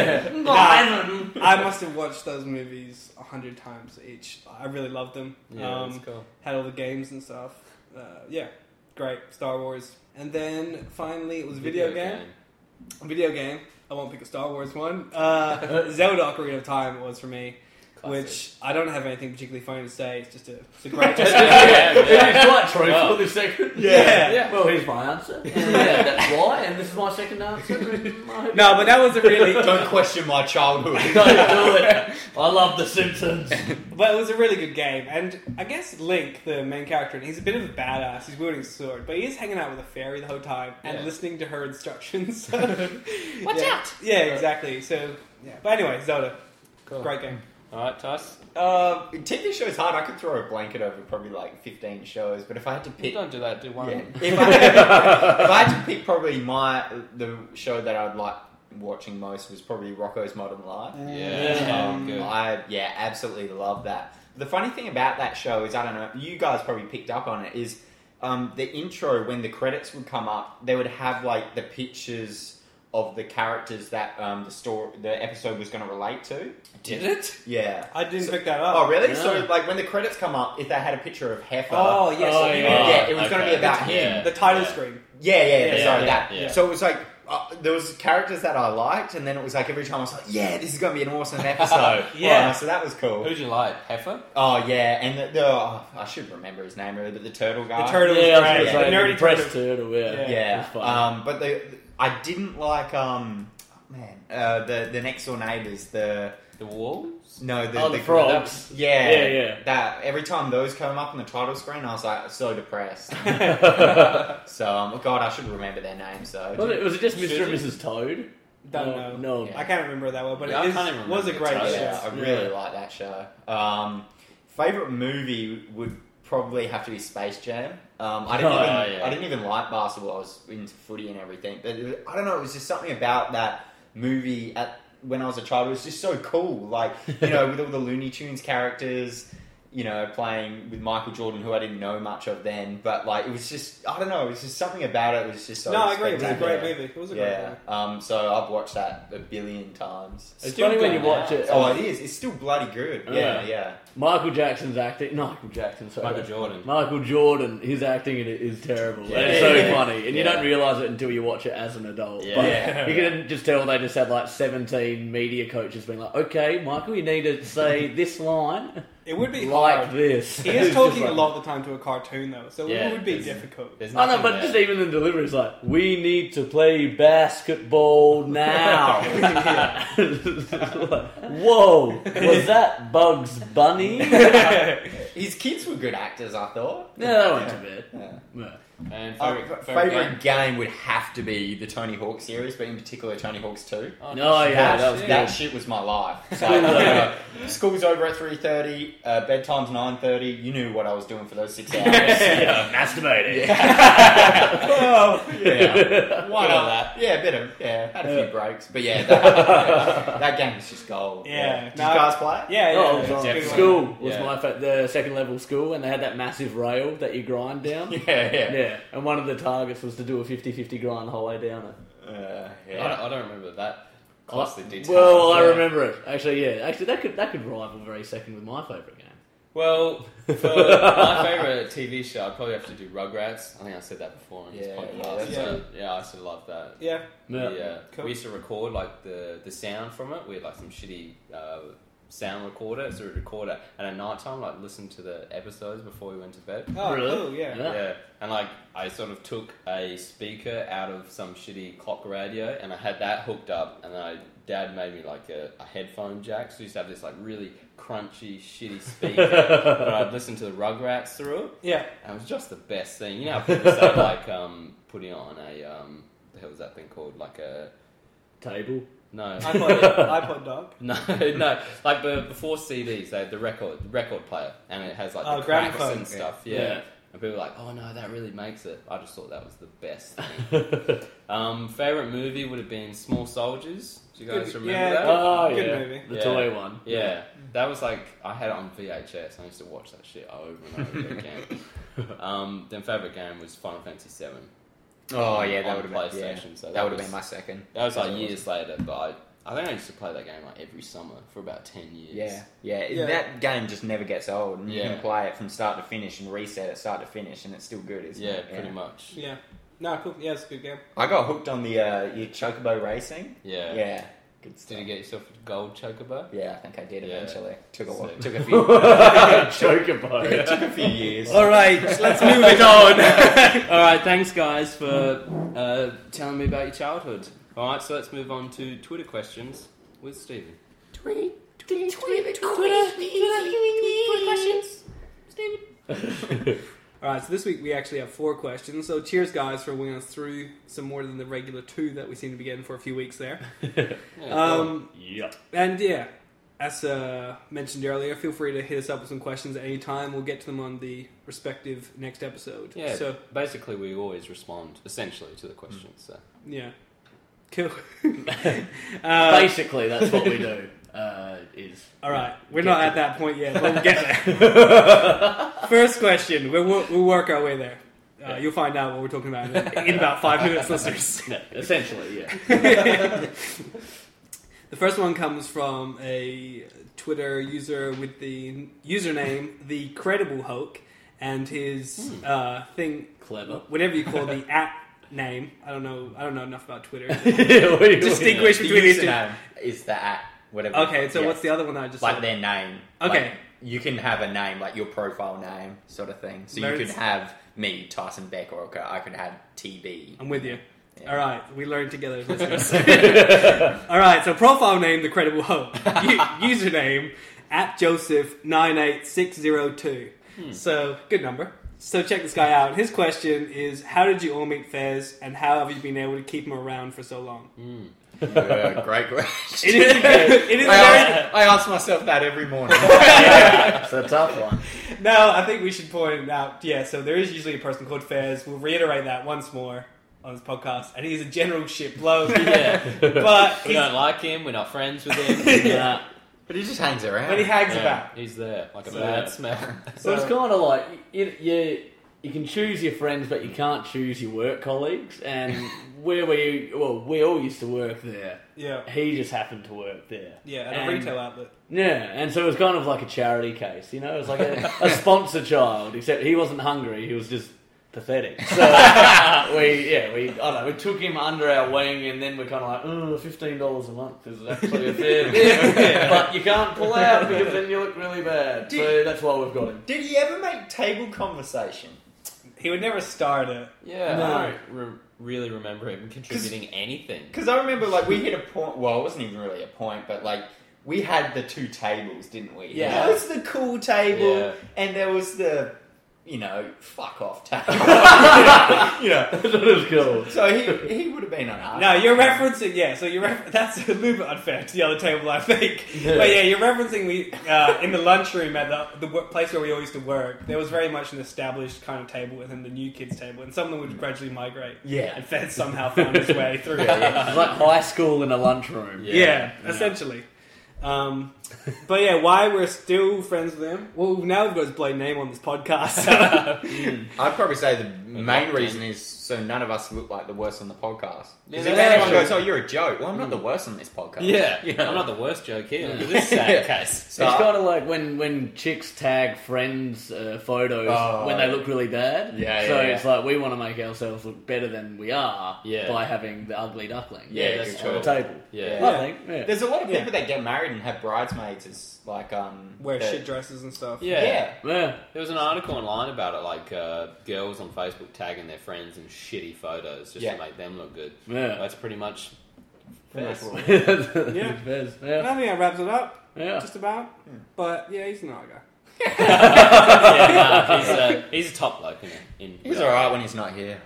Speaker 5: Ivan.
Speaker 2: I must have watched those movies a hundred times each. I really loved them.
Speaker 4: Yeah,
Speaker 2: um,
Speaker 4: that's cool.
Speaker 2: Had all the games and stuff. Uh, yeah, great. Star Wars. And then finally it was video, game. Video game. I won't pick a Star Wars one. Uh, Zelda Ocarina of Time it was for me.
Speaker 4: Classic.
Speaker 2: Which I don't have anything particularly funny to say. It's just a, it's a great.
Speaker 4: yeah, yeah.
Speaker 5: It's quite truthful
Speaker 4: Well.
Speaker 5: this second.
Speaker 2: Yeah.
Speaker 4: Yeah.
Speaker 5: Well, here's my answer. Yeah, that's why, and this is my second answer. No,
Speaker 2: No, but that was a really.
Speaker 3: Don't question my childhood.
Speaker 5: don't do it. I love The Simpsons.
Speaker 2: But it was a really good game, and I guess Link, the main character, he's a bit of a badass. He's wielding a sword, but he is hanging out with a fairy the whole time and
Speaker 4: Yeah.
Speaker 2: listening to her instructions.
Speaker 5: Watch
Speaker 2: yeah.
Speaker 5: out!
Speaker 2: Yeah, exactly. So, yeah. But anyway, Zelda,
Speaker 4: Cool.
Speaker 2: great game.
Speaker 4: Alright, Tice.
Speaker 3: Uh, T V shows hard. I could throw a blanket over probably like fifteen shows, but if I had to pick,
Speaker 4: Don't do that, do one.
Speaker 3: yeah, if, I had, if I had to pick, probably my the show that I'd like watching most was probably Rocko's Modern Life.
Speaker 4: Yeah.
Speaker 3: Um,
Speaker 4: Good.
Speaker 3: I yeah, absolutely love that. The funny thing about that show is, I don't know, you guys probably picked up on it, is um, the intro, when the credits would come up, they would have like the pictures of the characters that um, the story, the episode was going to relate to.
Speaker 4: Did it?
Speaker 3: Yeah.
Speaker 2: I didn't
Speaker 3: So-
Speaker 2: pick that up.
Speaker 3: Oh, really?
Speaker 5: Yeah.
Speaker 3: So, like, when the credits come up, if they had a picture of Heifer...
Speaker 2: Oh, yes.
Speaker 5: Oh,
Speaker 2: so you
Speaker 5: yeah.
Speaker 2: mean-
Speaker 3: yeah, it was going to
Speaker 4: okay.
Speaker 3: be about
Speaker 2: the,
Speaker 3: him.
Speaker 4: Yeah.
Speaker 2: the title
Speaker 4: Yeah.
Speaker 2: screen.
Speaker 3: Yeah, yeah, yeah,
Speaker 2: Yeah,
Speaker 3: sorry,
Speaker 2: yeah,
Speaker 3: that.
Speaker 4: yeah.
Speaker 3: So it was like, uh, there was characters that I liked, and then it was like every time I was like, yeah, this is going to be an awesome episode.
Speaker 2: Yeah.
Speaker 3: Oh, so that was cool.
Speaker 4: Who'd you like? Heifer?
Speaker 3: Oh, yeah, and the, the oh, I should remember his name really, but the turtle guy.
Speaker 2: The turtle was
Speaker 5: Yeah, I was
Speaker 2: great.
Speaker 5: going to
Speaker 2: The
Speaker 5: say,
Speaker 2: nerdy
Speaker 5: the press
Speaker 2: turtle.
Speaker 5: turtle, yeah.
Speaker 2: Yeah.
Speaker 3: Yeah,
Speaker 5: It's fun.
Speaker 3: um, but the, I didn't like, um, oh, man, uh, the, the next door neighbours, the...
Speaker 4: The Wolves?
Speaker 3: No, the,
Speaker 5: Oh, the frogs.
Speaker 3: Yeah,
Speaker 5: Yeah, yeah.
Speaker 3: That every time those come up on the title screen, I was like so depressed. so, um, God, I should remember their names. So,
Speaker 5: Was it, was it just
Speaker 4: Should
Speaker 5: Mister and
Speaker 4: you?
Speaker 5: Missus Toad?
Speaker 2: Don't
Speaker 5: no,
Speaker 2: know.
Speaker 5: No.
Speaker 3: Yeah.
Speaker 2: I can't remember that well, but
Speaker 4: Yeah, I
Speaker 2: it is,
Speaker 4: can't even
Speaker 2: was a
Speaker 4: remember
Speaker 2: great
Speaker 4: the
Speaker 2: show.
Speaker 4: title.
Speaker 3: yeah, I really
Speaker 5: Yeah.
Speaker 3: like that show. Um, favorite movie would probably have to be Space Jam. Um, I didn't
Speaker 5: Oh,
Speaker 3: even,
Speaker 4: yeah.
Speaker 3: I didn't even like basketball. I was into footy and everything, but it was, I don't know. It was just something about that movie at when I was a child. It was just so cool. Like, you know, with all the Looney Tunes characters, you know, playing with Michael Jordan, who I didn't know much of then, but like, it was just, I don't know, it was just something about it. It was just so.
Speaker 2: No, I agree. It was a
Speaker 3: spectacular.
Speaker 2: great movie. It was a great
Speaker 3: Yeah.
Speaker 2: movie.
Speaker 3: Um. So I've watched that a billion times.
Speaker 5: It's
Speaker 4: Still
Speaker 5: funny when you
Speaker 4: going
Speaker 5: watch
Speaker 4: now.
Speaker 5: it.
Speaker 3: Oh, it is. It's still bloody good. Yeah,
Speaker 5: Yeah.
Speaker 3: yeah.
Speaker 5: Michael Jackson's acting. No, Michael Jackson. Sorry.
Speaker 4: Michael Jordan.
Speaker 5: Michael Jordan. His acting in it is terrible.
Speaker 3: Yeah.
Speaker 5: It's so
Speaker 3: Yeah.
Speaker 5: funny, and you
Speaker 3: Yeah.
Speaker 5: don't realise it until you watch it as an adult.
Speaker 4: Yeah.
Speaker 5: But
Speaker 3: Yeah.
Speaker 5: you can just tell they just had like seventeen media coaches being like, "Okay, Michael, you need to say this line
Speaker 2: It would be
Speaker 5: like
Speaker 2: hard.
Speaker 5: this."
Speaker 2: He
Speaker 5: It's
Speaker 2: is
Speaker 5: just
Speaker 2: talking
Speaker 5: like-
Speaker 2: a lot of the time to a cartoon, though, so
Speaker 4: Yeah,
Speaker 2: it would be
Speaker 4: there's-
Speaker 2: difficult.
Speaker 4: There's
Speaker 5: I know,
Speaker 4: nothing
Speaker 5: but
Speaker 4: there.
Speaker 5: just even in delivery, it's like, we need to play basketball now. Like, whoa, was that Bugs Bunny? Yeah,
Speaker 3: His kids were good actors, I thought.
Speaker 5: that went to bed.
Speaker 3: Yeah.
Speaker 5: Yeah.
Speaker 4: And
Speaker 3: Uh,
Speaker 4: favorite,
Speaker 3: favorite
Speaker 4: favorite, game?
Speaker 3: game would have to be the Tony Hawk series, but in particular Tony Hawk's two.
Speaker 4: Oh,
Speaker 5: No, yeah,
Speaker 3: that,
Speaker 5: that was
Speaker 3: that
Speaker 5: good.
Speaker 3: shit was my life. So, uh, school's over at three thirty, uh, bedtime's nine thirty. You knew what I was doing for those six hours.
Speaker 5: Yeah, masturbating.
Speaker 3: Well, yeah. Why
Speaker 4: Good on
Speaker 3: not?
Speaker 4: that.
Speaker 3: Yeah, a bit of, yeah, had a few breaks. But yeah, that, yeah, that game was just gold.
Speaker 2: Yeah.
Speaker 3: Did
Speaker 2: No.
Speaker 3: you guys play it?
Speaker 2: Yeah, yeah.
Speaker 5: Oh,
Speaker 2: it's
Speaker 5: it
Speaker 2: a
Speaker 5: was
Speaker 2: good
Speaker 5: on
Speaker 2: one.
Speaker 5: school was
Speaker 4: Yeah.
Speaker 5: my fa- the second level school, and they had that massive rail that you grind down.
Speaker 3: Yeah, yeah.
Speaker 5: Yeah, and one of the targets was to do a fifty-fifty grind the whole way down it.
Speaker 3: Uh,
Speaker 4: I, don't,
Speaker 3: yeah.
Speaker 4: I don't remember that closely detailed.
Speaker 5: Well, I
Speaker 3: Yeah.
Speaker 5: remember it. Actually, yeah. Actually, that could that could rival very second with my favourite game.
Speaker 4: Well, for my favourite T V show, I'd probably have to do Rugrats. I think I said that before in this
Speaker 3: Yeah,
Speaker 4: podcast.
Speaker 3: yeah,
Speaker 2: that's
Speaker 4: So, yeah, I used to love that.
Speaker 2: Yeah.
Speaker 5: Yeah.
Speaker 4: Yeah,
Speaker 2: Cool.
Speaker 4: we used to record like the, the sound from it. We had like some shitty uh, sound recorder, so we'd record it, and at night time, like listen to the episodes before we went to bed.
Speaker 2: Oh,
Speaker 5: Really?
Speaker 2: cool, yeah.
Speaker 5: Yeah.
Speaker 4: Yeah, and like I sort of took a speaker out of some shitty clock radio, and I had that hooked up, and then I, Dad made me like a, a headphone jack, so I used to have this like really crunchy, shitty speaker, but I'd listen to the Rugrats through it,
Speaker 2: Yeah.
Speaker 4: and it was just the best thing. You know how people say like um, putting on a um, the hell was that thing called? Like a
Speaker 5: Table.
Speaker 4: no.
Speaker 2: iPod, iPod dog.
Speaker 4: No, no. Like the, before C Ds, they had the record record player, and it has like
Speaker 2: Oh,
Speaker 4: the cracks
Speaker 2: gramophone.
Speaker 4: and stuff. Yeah.
Speaker 5: Yeah.
Speaker 4: And people were like, "Oh no, that really makes it." I just thought that was the best thing. um, favorite movie would have been Small Soldiers. Do you guys
Speaker 2: Good-
Speaker 4: remember
Speaker 2: yeah,
Speaker 4: that?
Speaker 5: Oh,
Speaker 2: Good
Speaker 5: yeah.
Speaker 2: movie.
Speaker 5: The
Speaker 4: Yeah.
Speaker 5: toy one.
Speaker 4: Yeah, that was like I had it on V H S. I used to watch that shit over and over again. Um, then favorite game was Final Fantasy Seven.
Speaker 3: Oh yeah, that
Speaker 4: on
Speaker 3: would have been yeah.
Speaker 4: PlayStation. So
Speaker 3: that,
Speaker 4: that
Speaker 3: would have
Speaker 4: was-
Speaker 3: been my second.
Speaker 4: That was like
Speaker 3: So it
Speaker 4: years later, but I, I think I used to play that game like every summer for about ten years.
Speaker 3: Yeah, yeah,
Speaker 2: Yeah.
Speaker 3: That game just never gets old, and you
Speaker 4: Yeah.
Speaker 3: can play it from start to finish and reset it start to finish, and it's still good, isn't
Speaker 4: Yeah,
Speaker 3: it?
Speaker 4: pretty much.
Speaker 2: Yeah. No, cool. Yeah, it's a good game.
Speaker 3: I got hooked on the uh, your chocobo racing.
Speaker 4: Yeah.
Speaker 3: Yeah, good stuff.
Speaker 4: Did you get yourself a gold chocobo?
Speaker 3: Yeah, I think I did
Speaker 4: Yeah.
Speaker 3: eventually. Took a while.
Speaker 4: Sick.
Speaker 3: Took a few.
Speaker 5: Chocobo.
Speaker 3: it took a few years.
Speaker 2: All right, let's move it on.
Speaker 4: All right, thanks guys for uh, telling me about your childhood. All right, so let's move on to Twitter questions with Stephen.
Speaker 6: Tweet, tweet, tweet, Twitter, Twitter questions. Stephen.
Speaker 2: All right, so this week we actually have four questions. So cheers, guys, for winning us through some more than the regular two that we seem to be getting for a few weeks there.
Speaker 4: Yeah,
Speaker 2: Um,
Speaker 5: Yep.
Speaker 2: and yeah, as uh, mentioned earlier, feel free to hit us up with some questions at any time. We'll get to them on the respective next episode.
Speaker 4: yeah.
Speaker 2: So
Speaker 4: Basically, we always respond essentially to the questions. So.
Speaker 2: yeah, cool. uh,
Speaker 5: Basically, that's what we do. Uh, is
Speaker 2: all right, we're
Speaker 5: Get
Speaker 2: not
Speaker 5: to-
Speaker 2: at that point yet, but we'll get there. First question. We'll, we'll we'll work our way there. Uh,
Speaker 5: Yeah.
Speaker 2: You'll find out what we're talking about in, in about five minutes, listeners.
Speaker 5: yeah, essentially, yeah.
Speaker 2: The first one comes from a Twitter user with the username The Credible Hulk, and his uh, thing,
Speaker 5: Clever.
Speaker 2: whatever you call the at name. I don't know. I don't know enough about Twitter.
Speaker 5: What are you
Speaker 2: Distinguish
Speaker 3: The
Speaker 2: between these two.
Speaker 3: username is the at whatever.
Speaker 2: Okay, so
Speaker 3: yeah.
Speaker 2: what's the other one that I just
Speaker 3: like
Speaker 2: said?
Speaker 3: their name?
Speaker 2: Okay.
Speaker 3: Like, you can have a name like your profile name, sort of thing. So you
Speaker 2: There's-
Speaker 3: could have me, Tyson Beck, or I could have T B.
Speaker 2: I'm with you.
Speaker 3: Yeah.
Speaker 2: All right, we learned together, listeners. All right, so profile name The Credible Hulk, U- username at Joseph nine eight six zero two. So good number. So check this guy out. His question is: how did you all meet Fez, and how have you been able to keep him around for so long?
Speaker 3: Yeah, great question.
Speaker 2: It is. A good, it is. A
Speaker 3: I,
Speaker 2: very,
Speaker 3: ask, I ask myself that every morning.
Speaker 5: It's a tough one.
Speaker 2: no, I think we should point out. Yeah, so there is usually a person called Fez. We'll reiterate that once more on this podcast, and he's a general shit bloke.
Speaker 4: Yeah.
Speaker 2: But
Speaker 4: We
Speaker 2: he's,
Speaker 4: don't like him. We're not friends with him.
Speaker 5: Yeah.
Speaker 3: But he just hangs around.
Speaker 2: when he hangs
Speaker 4: Yeah,
Speaker 2: about.
Speaker 4: he's there like a
Speaker 5: So-
Speaker 4: bad smell.
Speaker 5: So it's kind of like you, you, you can choose your friends, but you can't choose your work colleagues. And where we, well, we all used to work there.
Speaker 2: Yeah,
Speaker 5: He just happened to work there.
Speaker 2: yeah, at
Speaker 5: And-
Speaker 2: a retail outlet.
Speaker 5: Yeah, and so it was kind of like a charity case, you know? It was like a, a sponsor child, except he wasn't hungry, he was just pathetic. So we, yeah, we, I don't know, we took him under our wing, and then we're kind of like, oh, fifteen dollars a month is actually a fair bit. But you can't pull out because then you look really bad. So that's why we've got him.
Speaker 3: Did he ever make table conversation?
Speaker 2: He would never start it.
Speaker 4: Yeah,
Speaker 2: No.
Speaker 4: I don't re- really remember him contributing anything.
Speaker 3: Because I remember, like, we hit a point. Well, it wasn't even really a point, but like we had the two tables, didn't we?
Speaker 4: Yeah.
Speaker 3: There was the cool table,
Speaker 4: Yeah.
Speaker 3: and there was the, you know, fuck off table. you know.
Speaker 5: That was cool.
Speaker 3: So he he would have been on our
Speaker 2: No, you're
Speaker 3: side.
Speaker 2: referencing, yeah, so you're ref- that's a little bit unfair to the other table, I think. But yeah, you're referencing we uh, in the lunchroom at the, the work, place where we all used to work, there was very much an established kind of table within the new kids' table, and some of them would gradually migrate.
Speaker 3: Yeah.
Speaker 2: And Fed somehow found his way through it.
Speaker 5: It's like high school in a lunchroom.
Speaker 4: Yeah.
Speaker 2: Yeah, essentially. Um, but yeah, why we're still friends with him? Well, now we've got his bloody name on this podcast. So.
Speaker 3: I'd probably say the main
Speaker 4: locked
Speaker 3: reason is so none of us look like the worst on the podcast.
Speaker 4: Yeah,
Speaker 3: Because
Speaker 4: that's
Speaker 3: if anyone
Speaker 4: true.
Speaker 3: goes, "Oh, you're a joke," well, I'm not the worst on this podcast.
Speaker 4: Yeah,
Speaker 3: You know?
Speaker 4: I'm not the worst joke here. Look at this sad case.
Speaker 3: So
Speaker 5: It's kind of like when, when chicks tag friends' uh, photos
Speaker 3: Oh.
Speaker 5: when they look really bad.
Speaker 3: Yeah,
Speaker 5: So
Speaker 3: yeah, yeah.
Speaker 5: it's like we want to make ourselves look better than we are
Speaker 4: Yeah.
Speaker 5: by having the ugly duckling.
Speaker 3: Yeah,
Speaker 4: that's
Speaker 3: good
Speaker 5: on the
Speaker 3: call.
Speaker 5: table.
Speaker 4: Yeah.
Speaker 5: I think. Yeah.
Speaker 3: There's a lot of
Speaker 2: Yeah.
Speaker 3: people that get married and have bridesmaids as like um
Speaker 2: Wear
Speaker 3: that-
Speaker 2: shit dresses and stuff.
Speaker 4: Yeah.
Speaker 3: Yeah.
Speaker 5: Yeah.
Speaker 4: There was an article online about it, like uh, girls on Facebook tagging their friends in shitty photos just
Speaker 3: Yeah.
Speaker 4: to make them look good.
Speaker 5: Yeah.
Speaker 4: That's pretty much.
Speaker 3: Pretty much
Speaker 4: Fez.
Speaker 3: what-
Speaker 2: Yeah.
Speaker 5: Fez,
Speaker 2: And
Speaker 5: yeah.
Speaker 2: I think that wraps it up,
Speaker 5: Yeah.
Speaker 2: just about. But yeah, he's not a guy.
Speaker 4: yeah, nah, he's, uh, he's a top bloke in it. In
Speaker 3: He's alright when he's not here.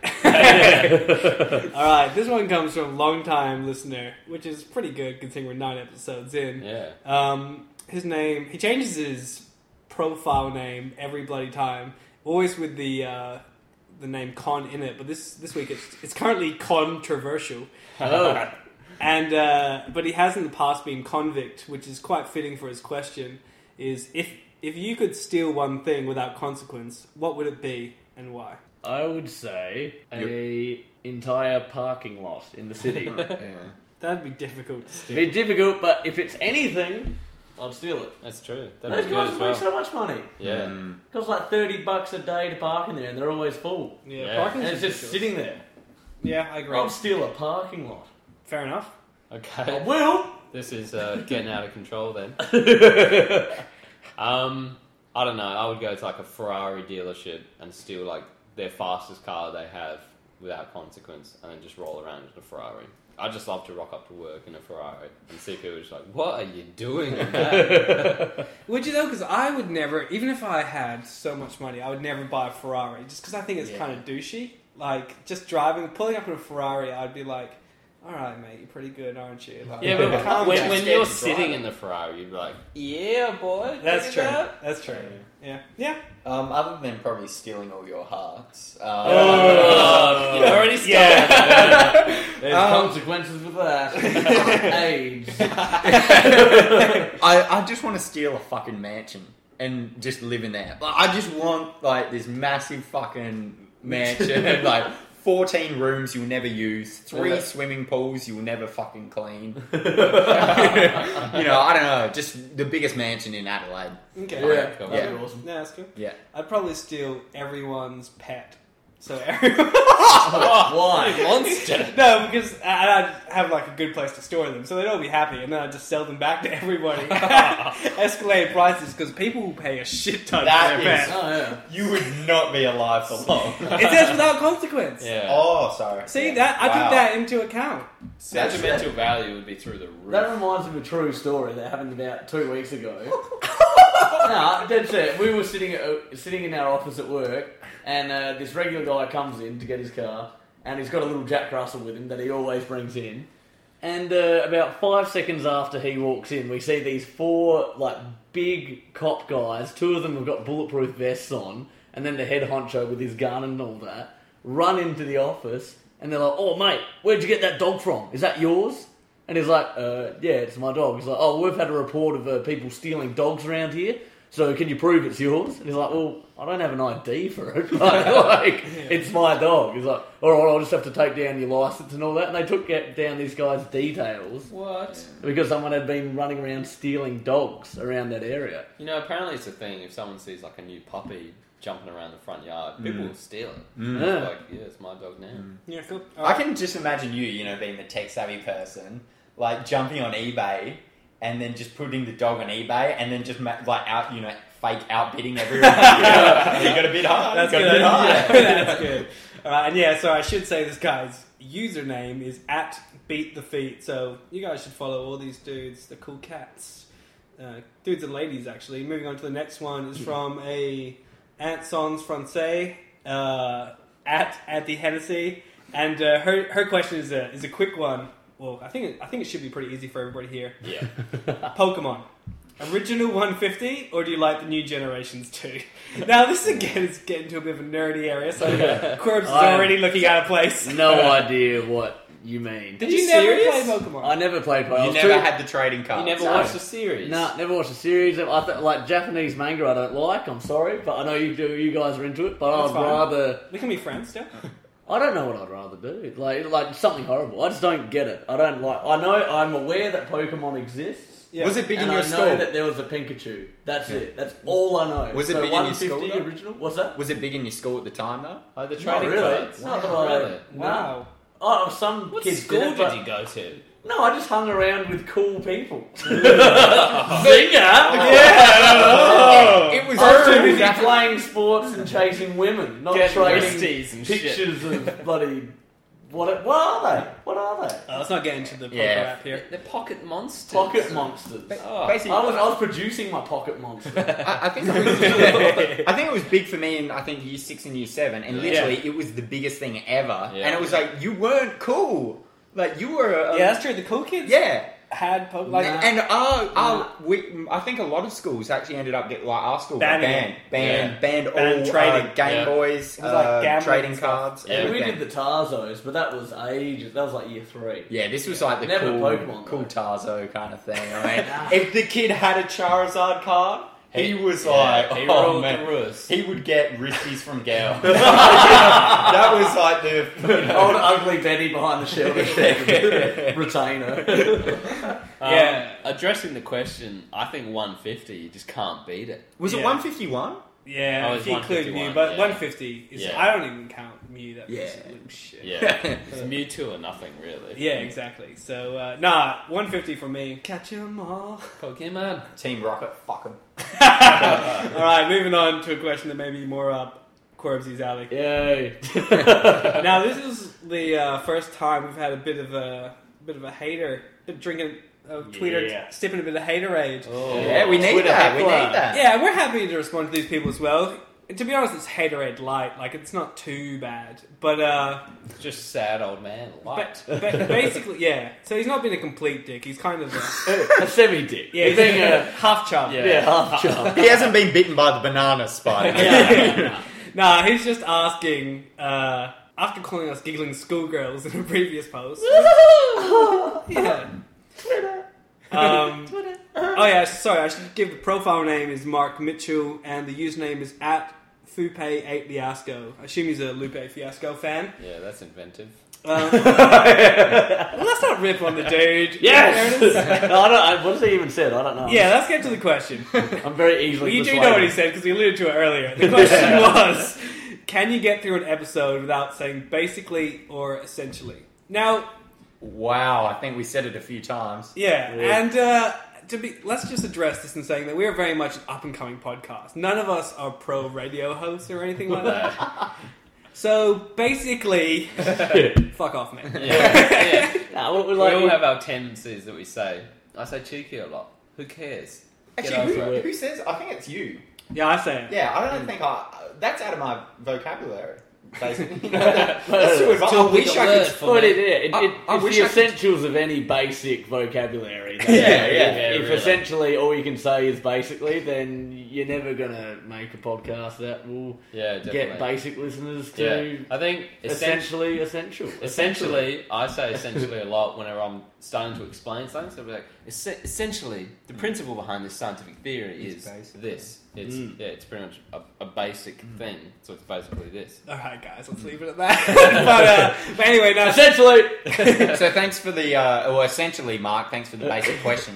Speaker 2: All right, this one comes from long-time listener, which is pretty good considering we're nine episodes in.
Speaker 4: Yeah.
Speaker 2: Um, his name, he changes his profile name every bloody time, always with the uh, the name Con in it. But this this week it's it's currently controversial,
Speaker 5: Oh.
Speaker 2: and uh, but he has in the past been convict, which is quite fitting for his question. Is if if you could steal one thing without consequence, what would it be and why?
Speaker 5: I would say a entire parking lot in the city.
Speaker 3: Yeah.
Speaker 2: That'd be difficult to
Speaker 5: It'd
Speaker 2: steal.
Speaker 5: be difficult, but if it's anything, I'd steal it.
Speaker 4: That's true.
Speaker 5: Those
Speaker 4: That'd be good
Speaker 5: guys
Speaker 4: as
Speaker 5: make
Speaker 4: well.
Speaker 5: so much money.
Speaker 4: Yeah.
Speaker 3: Mm.
Speaker 5: It costs like thirty bucks a day to park in there, and they're always full.
Speaker 2: Yeah,
Speaker 4: Yeah.
Speaker 2: parking's
Speaker 5: And it's just
Speaker 2: ridiculous.
Speaker 5: sitting there.
Speaker 2: Yeah, I agree.
Speaker 5: I'll steal a parking lot.
Speaker 2: Fair enough.
Speaker 5: I
Speaker 4: Okay.
Speaker 5: will.
Speaker 4: This is uh, getting out of control then. um, I don't know. I would go to like a Ferrari dealership and steal like their fastest car they have without consequence, and then just roll around in a Ferrari. I just love to rock up to work in a Ferrari and see people just like, "What are you doing in that?"
Speaker 2: Would you though? Because I would never, even if I had so much money, I would never buy a Ferrari just because I think it's
Speaker 3: Yeah.
Speaker 2: kind of douchey. Like just driving, pulling up in a Ferrari, I'd be like, "All right, mate, you're pretty good, aren't you?" Like,
Speaker 4: Yeah, but
Speaker 2: calm
Speaker 4: when,
Speaker 2: down.
Speaker 4: when
Speaker 3: scared
Speaker 4: you're
Speaker 3: to drive
Speaker 4: sitting
Speaker 3: it.
Speaker 4: in the Ferrari, you'd be like, "Yeah, boy."
Speaker 2: That's
Speaker 4: check
Speaker 2: true.
Speaker 4: it out."
Speaker 2: That's true. Yeah, yeah.
Speaker 3: Um, other than probably stealing all your hearts. Uh,
Speaker 4: Oh, you already started.
Speaker 5: There's
Speaker 2: Um,
Speaker 5: consequences with that. AIDS.
Speaker 3: I, I just want to steal a fucking mansion and just live in there. Like, I just want like this massive fucking mansion, like fourteen rooms you'll never use, three
Speaker 5: Yeah.
Speaker 3: swimming pools you'll never fucking clean. You know, I don't know, just the biggest mansion in Adelaide.
Speaker 2: Okay.
Speaker 5: Yeah,
Speaker 4: Cool.
Speaker 5: that'd
Speaker 3: Yeah.
Speaker 5: be awesome.
Speaker 2: Yeah, that's cool.
Speaker 3: Yeah.
Speaker 2: I'd probably steal everyone's pet. So everyone.
Speaker 5: Why?
Speaker 4: Monster.
Speaker 2: No, because I- I'd have like a good place to store them, so they'd all be happy, and then I'd just sell them back to everybody. Escalated prices because people will pay a shit ton
Speaker 3: That
Speaker 2: for their
Speaker 3: is-
Speaker 2: pet.
Speaker 5: Oh, yeah.
Speaker 3: You would not be alive for long.
Speaker 2: It says without consequence.
Speaker 4: Yeah.
Speaker 3: Oh, sorry.
Speaker 2: See
Speaker 3: Yeah.
Speaker 2: that I
Speaker 3: Wow.
Speaker 2: took that into account.
Speaker 4: Sentimental value would be through the roof.
Speaker 5: That reminds me of a true story that happened about two weeks ago. No, dead set. We were sitting at, uh, sitting in our office at work, and uh, this regular guy comes in to get his car, and he's got a little Jack Russell with him that he always brings in. And uh, about five seconds after he walks in, we see these four like big cop guys. Two of them have got bulletproof vests on, and then the head honcho with his gun and all that run into the office, and they're like, "Oh mate, where'd you get that dog from? Is that yours?" And he's like, uh, "Yeah, it's my dog." He's like, "Oh, we've had a report of uh, people stealing dogs around here. So can you prove it's yours?" And he's like, "Well, I don't have an I D for it. But, like, it's my dog." He's like, "All right, I'll just have to take down your license and all that." And they took down this guy's details
Speaker 4: What?
Speaker 5: because someone had been running around stealing dogs around that area.
Speaker 4: You know, apparently it's a thing. If someone sees like a new puppy jumping around the front yard, people will steal it.
Speaker 3: Mm.
Speaker 5: Yeah.
Speaker 4: Like, yeah, it's my dog now.
Speaker 2: Yeah, cool.
Speaker 3: I can just imagine you, you know, being the tech savvy person, like jumping on eBay and then just putting the dog on eBay and then just ma- like out, you know, fake outbidding everyone. You got a bit hard.
Speaker 2: That's
Speaker 3: got
Speaker 2: good.
Speaker 3: a bit hard.
Speaker 2: Yeah, that's good. All right, and yeah, so I should say this guy's username is at Beat the Feet. So you guys should follow all these dudes. They're cool cats, uh, dudes and ladies. Actually, moving on to the next one is from a Ant Sans Francais uh, at at the Hennessy, and uh, her her question is a is a quick one. Well, I think it, I think it should be pretty easy for everybody here.
Speaker 4: Yeah.
Speaker 2: Pokemon. Original one fifty, or do you like the new generations too? Now, this again is getting to a bit of a nerdy area, so Corbs is
Speaker 5: I-
Speaker 2: already looking out of place.
Speaker 5: No idea what you mean.
Speaker 2: Did
Speaker 4: Are
Speaker 2: you,
Speaker 4: you
Speaker 2: never
Speaker 4: serious?
Speaker 2: play Pokemon?
Speaker 5: I never played Pokemon.
Speaker 3: You never had the trading
Speaker 4: You
Speaker 3: cards.
Speaker 4: never
Speaker 5: No.
Speaker 4: watched the series?
Speaker 5: Nah, never watched the series. I th- like Japanese manga. I don't like. I'm sorry, but I know you do. You guys are into it, but
Speaker 2: That's
Speaker 5: I'd
Speaker 2: fine.
Speaker 5: rather.
Speaker 2: We can be friends still.
Speaker 5: I don't know what I'd rather do. Like, like something horrible. I just don't get it. I don't like. I know. I'm aware that Pokemon exists.
Speaker 2: Yeah.
Speaker 3: Was it big
Speaker 5: and
Speaker 3: in your
Speaker 5: I know
Speaker 3: school?
Speaker 5: that there was a Pikachu. That's it. That's all I know.
Speaker 3: Was it
Speaker 5: so
Speaker 3: big in your
Speaker 5: one fifty
Speaker 3: school, though?
Speaker 5: original? What's that?
Speaker 3: Was it big in your school at the time though?
Speaker 4: Like the
Speaker 5: Not
Speaker 4: trading
Speaker 5: really.
Speaker 4: cards?
Speaker 5: Not that
Speaker 4: Wow,
Speaker 5: I-
Speaker 4: really?
Speaker 2: Wow.
Speaker 5: Oh, some
Speaker 4: What
Speaker 5: kids
Speaker 4: school
Speaker 5: did,
Speaker 4: did,
Speaker 5: it, but-
Speaker 4: you go to?
Speaker 5: No, I just hung around with cool people. Zinger!
Speaker 3: Yeah. It was
Speaker 5: I was too busy
Speaker 3: That-
Speaker 5: playing sports and chasing women, not
Speaker 4: Getting
Speaker 5: trading
Speaker 4: wristies and shit.
Speaker 5: pictures of bloody. What? What are they? What are they?
Speaker 2: Uh, let's not get into the Pokemon
Speaker 3: Yeah.
Speaker 2: app here.
Speaker 4: They're pocket monsters.
Speaker 5: Pocket monsters.
Speaker 4: Oh.
Speaker 3: Basically,
Speaker 5: I was I was producing my pocket monster.
Speaker 3: I, I think it was, I think it was big for me in I think year six and year seven, and
Speaker 4: Yeah.
Speaker 3: literally it was the biggest thing ever.
Speaker 4: Yeah.
Speaker 3: And it was like you weren't cool, like you were. A,
Speaker 2: Yeah, that's true. The cool kids
Speaker 3: yeah.
Speaker 2: had Pokemon. Like,
Speaker 5: Nah.
Speaker 3: And our, our
Speaker 5: Nah.
Speaker 3: we, I think a lot of schools actually ended up getting like our school got
Speaker 2: Banning
Speaker 3: banned,
Speaker 2: it.
Speaker 3: banned,
Speaker 4: Yeah.
Speaker 3: banned all
Speaker 2: Banned trading.
Speaker 3: uh, Game
Speaker 4: Yeah.
Speaker 3: Boys,
Speaker 2: It was like
Speaker 3: uh,
Speaker 2: gambling
Speaker 3: trading
Speaker 2: and stuff.
Speaker 3: cards.
Speaker 4: Yeah,
Speaker 5: we
Speaker 3: everything.
Speaker 5: did the Tarzos, but that was ages. That was like year three.
Speaker 3: Yeah, this was like the
Speaker 5: Never
Speaker 3: cool,
Speaker 5: Pokemon,
Speaker 3: cool
Speaker 5: though.
Speaker 3: Tarzo kind of thing. I mean, if the kid had a Charizard card, He was like,
Speaker 4: he
Speaker 3: oh
Speaker 4: ruled
Speaker 3: man,
Speaker 4: the roost.
Speaker 3: he would get wristies from Gal. That was like the you know,
Speaker 5: Old ugly Betty behind the shelter retainer.
Speaker 4: Um,
Speaker 2: Yeah.
Speaker 4: Addressing the question, I think one fifty, you just can't beat it.
Speaker 3: was it
Speaker 2: Yeah.
Speaker 3: one fifty-one?
Speaker 2: Yeah,
Speaker 4: Oh,
Speaker 2: if
Speaker 4: it's
Speaker 2: you include Mew,
Speaker 4: one fifty-one,
Speaker 2: but
Speaker 4: yeah.
Speaker 2: one fifty is.
Speaker 4: Yeah.
Speaker 2: I don't even count Mew. That
Speaker 3: Yeah.
Speaker 2: piece of little shit.
Speaker 4: Yeah, it's Mewtwo or nothing really.
Speaker 2: Yeah, exactly. So, uh, nah, one fifty for me. Catch 'em all.
Speaker 4: Pokemon.
Speaker 3: Team Rocket, fuck him.
Speaker 2: All right, moving on to a question that may be more up Corbsy's alley.
Speaker 5: Yay.
Speaker 2: Now, this is the uh, first time we've had a bit of a bit of a hater, bit drinking, a tweeter,
Speaker 5: Yeah.
Speaker 2: sipping a bit of haterade.
Speaker 5: Oh.
Speaker 3: Yeah, we need
Speaker 5: Twitter
Speaker 3: that. We
Speaker 5: heckler.
Speaker 3: need that.
Speaker 2: Yeah, we're happy to respond to these people as well. To be honest, it's haterade light. Like, it's not too bad, but uh,
Speaker 4: Just sad old man. Light.
Speaker 2: ba- ba- basically, yeah. So he's not been a complete dick. He's kind of a,
Speaker 5: A semi-dick.
Speaker 2: yeah,
Speaker 5: He's
Speaker 2: he's
Speaker 5: being a
Speaker 2: half chub.
Speaker 4: Yeah.
Speaker 5: yeah, half chump.
Speaker 3: He hasn't been bitten by the banana spider.
Speaker 5: Yeah.
Speaker 2: Nah, he's just asking, uh, after calling us giggling schoolgirls in a previous post. Yeah. Um, oh yeah, sorry, I should give the profile name is Mark Mitchell and the username is at Fupe eight Fiasco. I assume he's a Lupe Fiasco fan.
Speaker 4: Yeah, that's inventive.
Speaker 2: Um, well, let's not rip on the dude.
Speaker 5: Yes!
Speaker 2: There it is.
Speaker 5: No, I don't, I, what has he even said? I don't know.
Speaker 2: Yeah, let's get to the question.
Speaker 5: I'm very easily
Speaker 2: Well, you do
Speaker 5: persuaded.
Speaker 2: know what he said because we alluded to it earlier. The question was, can you get through an episode without saying basically or essentially? Now,
Speaker 3: Wow, I think we said it a few times.
Speaker 2: yeah,
Speaker 5: Yeah.
Speaker 2: and uh, to be, let's just address this in saying that we are very much an up and coming podcast. None of us are pro radio hosts or anything like that. So basically, fuck off, man.
Speaker 4: Yeah. yeah.
Speaker 5: Nah, what,
Speaker 4: We
Speaker 5: like,
Speaker 4: all have our tendencies that we say. I say cheeky a lot. Who cares? Get
Speaker 3: Actually, who,
Speaker 4: over it.
Speaker 3: who says? I think it's you.
Speaker 2: Yeah, I say it.
Speaker 3: Yeah, I don't think I. That's out of my vocabulary. Basically, you know, that, that's too advanced. I
Speaker 4: Too
Speaker 3: wish
Speaker 4: big a
Speaker 3: I
Speaker 4: word
Speaker 3: could.
Speaker 4: for
Speaker 5: Well,
Speaker 4: me.
Speaker 5: it, yeah, it,
Speaker 3: I-
Speaker 5: it,
Speaker 3: I
Speaker 5: it's
Speaker 3: wish
Speaker 5: the
Speaker 3: I could-
Speaker 5: essentials of any basic vocabulary.
Speaker 3: Yeah, yeah,
Speaker 5: If, if
Speaker 4: really.
Speaker 5: essentially all you can say is basically, then you're never gonna make a podcast that will
Speaker 4: Yeah, definitely.
Speaker 5: get basic listeners to
Speaker 4: Yeah, I think essentially,
Speaker 5: essentially essential.
Speaker 4: essentially, I say essentially a lot whenever I'm starting to explain something. So I'll be like, "Es- essentially, the principle behind this scientific theory
Speaker 3: It's
Speaker 4: is
Speaker 3: basic.
Speaker 4: this. It's
Speaker 5: Mm.
Speaker 4: yeah, it's pretty much a, a basic thing. So it's basically this.
Speaker 2: All right, guys, let's leave it at that. but, uh, but anyway, now
Speaker 5: Essentially,
Speaker 3: So thanks for the, uh, well, essentially, Mark. Thanks for the basic question.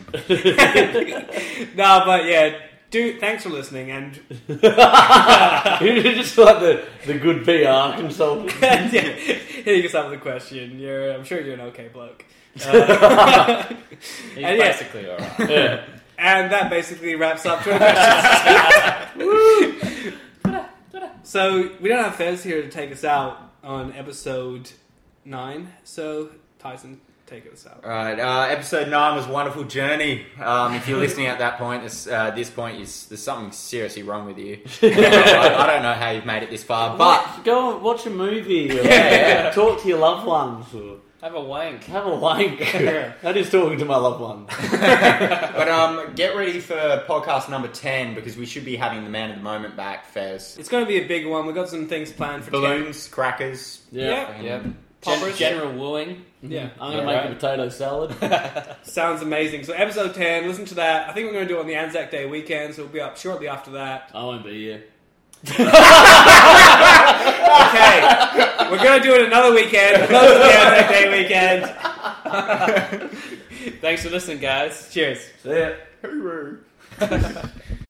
Speaker 2: no, but yeah, do thanks for listening and
Speaker 5: you're just like the, the good P R consultant.
Speaker 2: yeah, hitting us up with a question. You're, I'm sure you're an okay bloke. Uh,
Speaker 4: He's
Speaker 2: And yeah.
Speaker 4: basically alright.
Speaker 5: Yeah.
Speaker 2: and that basically wraps up to our questions. So we don't have Fez here to take us out on episode nine. So Tyson, take us out.
Speaker 3: All right, uh, episode nine was a wonderful journey. Um, if you're listening at that point, this, uh, this point, you, there's something seriously wrong with you. I, I don't know how you've made it this far, but
Speaker 5: Watch- go and watch a movie. Or
Speaker 3: yeah.
Speaker 5: Talk to your loved ones. Or
Speaker 4: Have a wank.
Speaker 5: have a wank. That is talking to my loved ones.
Speaker 3: but um, get ready for podcast number ten because we should be having the man of the moment back, Fez.
Speaker 2: It's going to be a big one. We've got some things planned for ten.
Speaker 3: Balloons, crackers.
Speaker 2: Yeah.
Speaker 4: Yeah.
Speaker 2: Poppers.
Speaker 4: Gen- general wooing.
Speaker 2: Yeah.
Speaker 5: I'm gonna
Speaker 4: Yeah,
Speaker 5: make
Speaker 4: right.
Speaker 5: a potato salad.
Speaker 2: Sounds amazing. So episode ten, listen to that. I think we're going to do it on the Anzac Day weekend, so we'll be up shortly after that.
Speaker 5: I won't be here.
Speaker 2: Okay, we're going to do it another weekend, close to the Anzac Day weekend.
Speaker 4: Thanks for listening, guys.
Speaker 2: Cheers.
Speaker 5: See ya.
Speaker 3: Hooroo.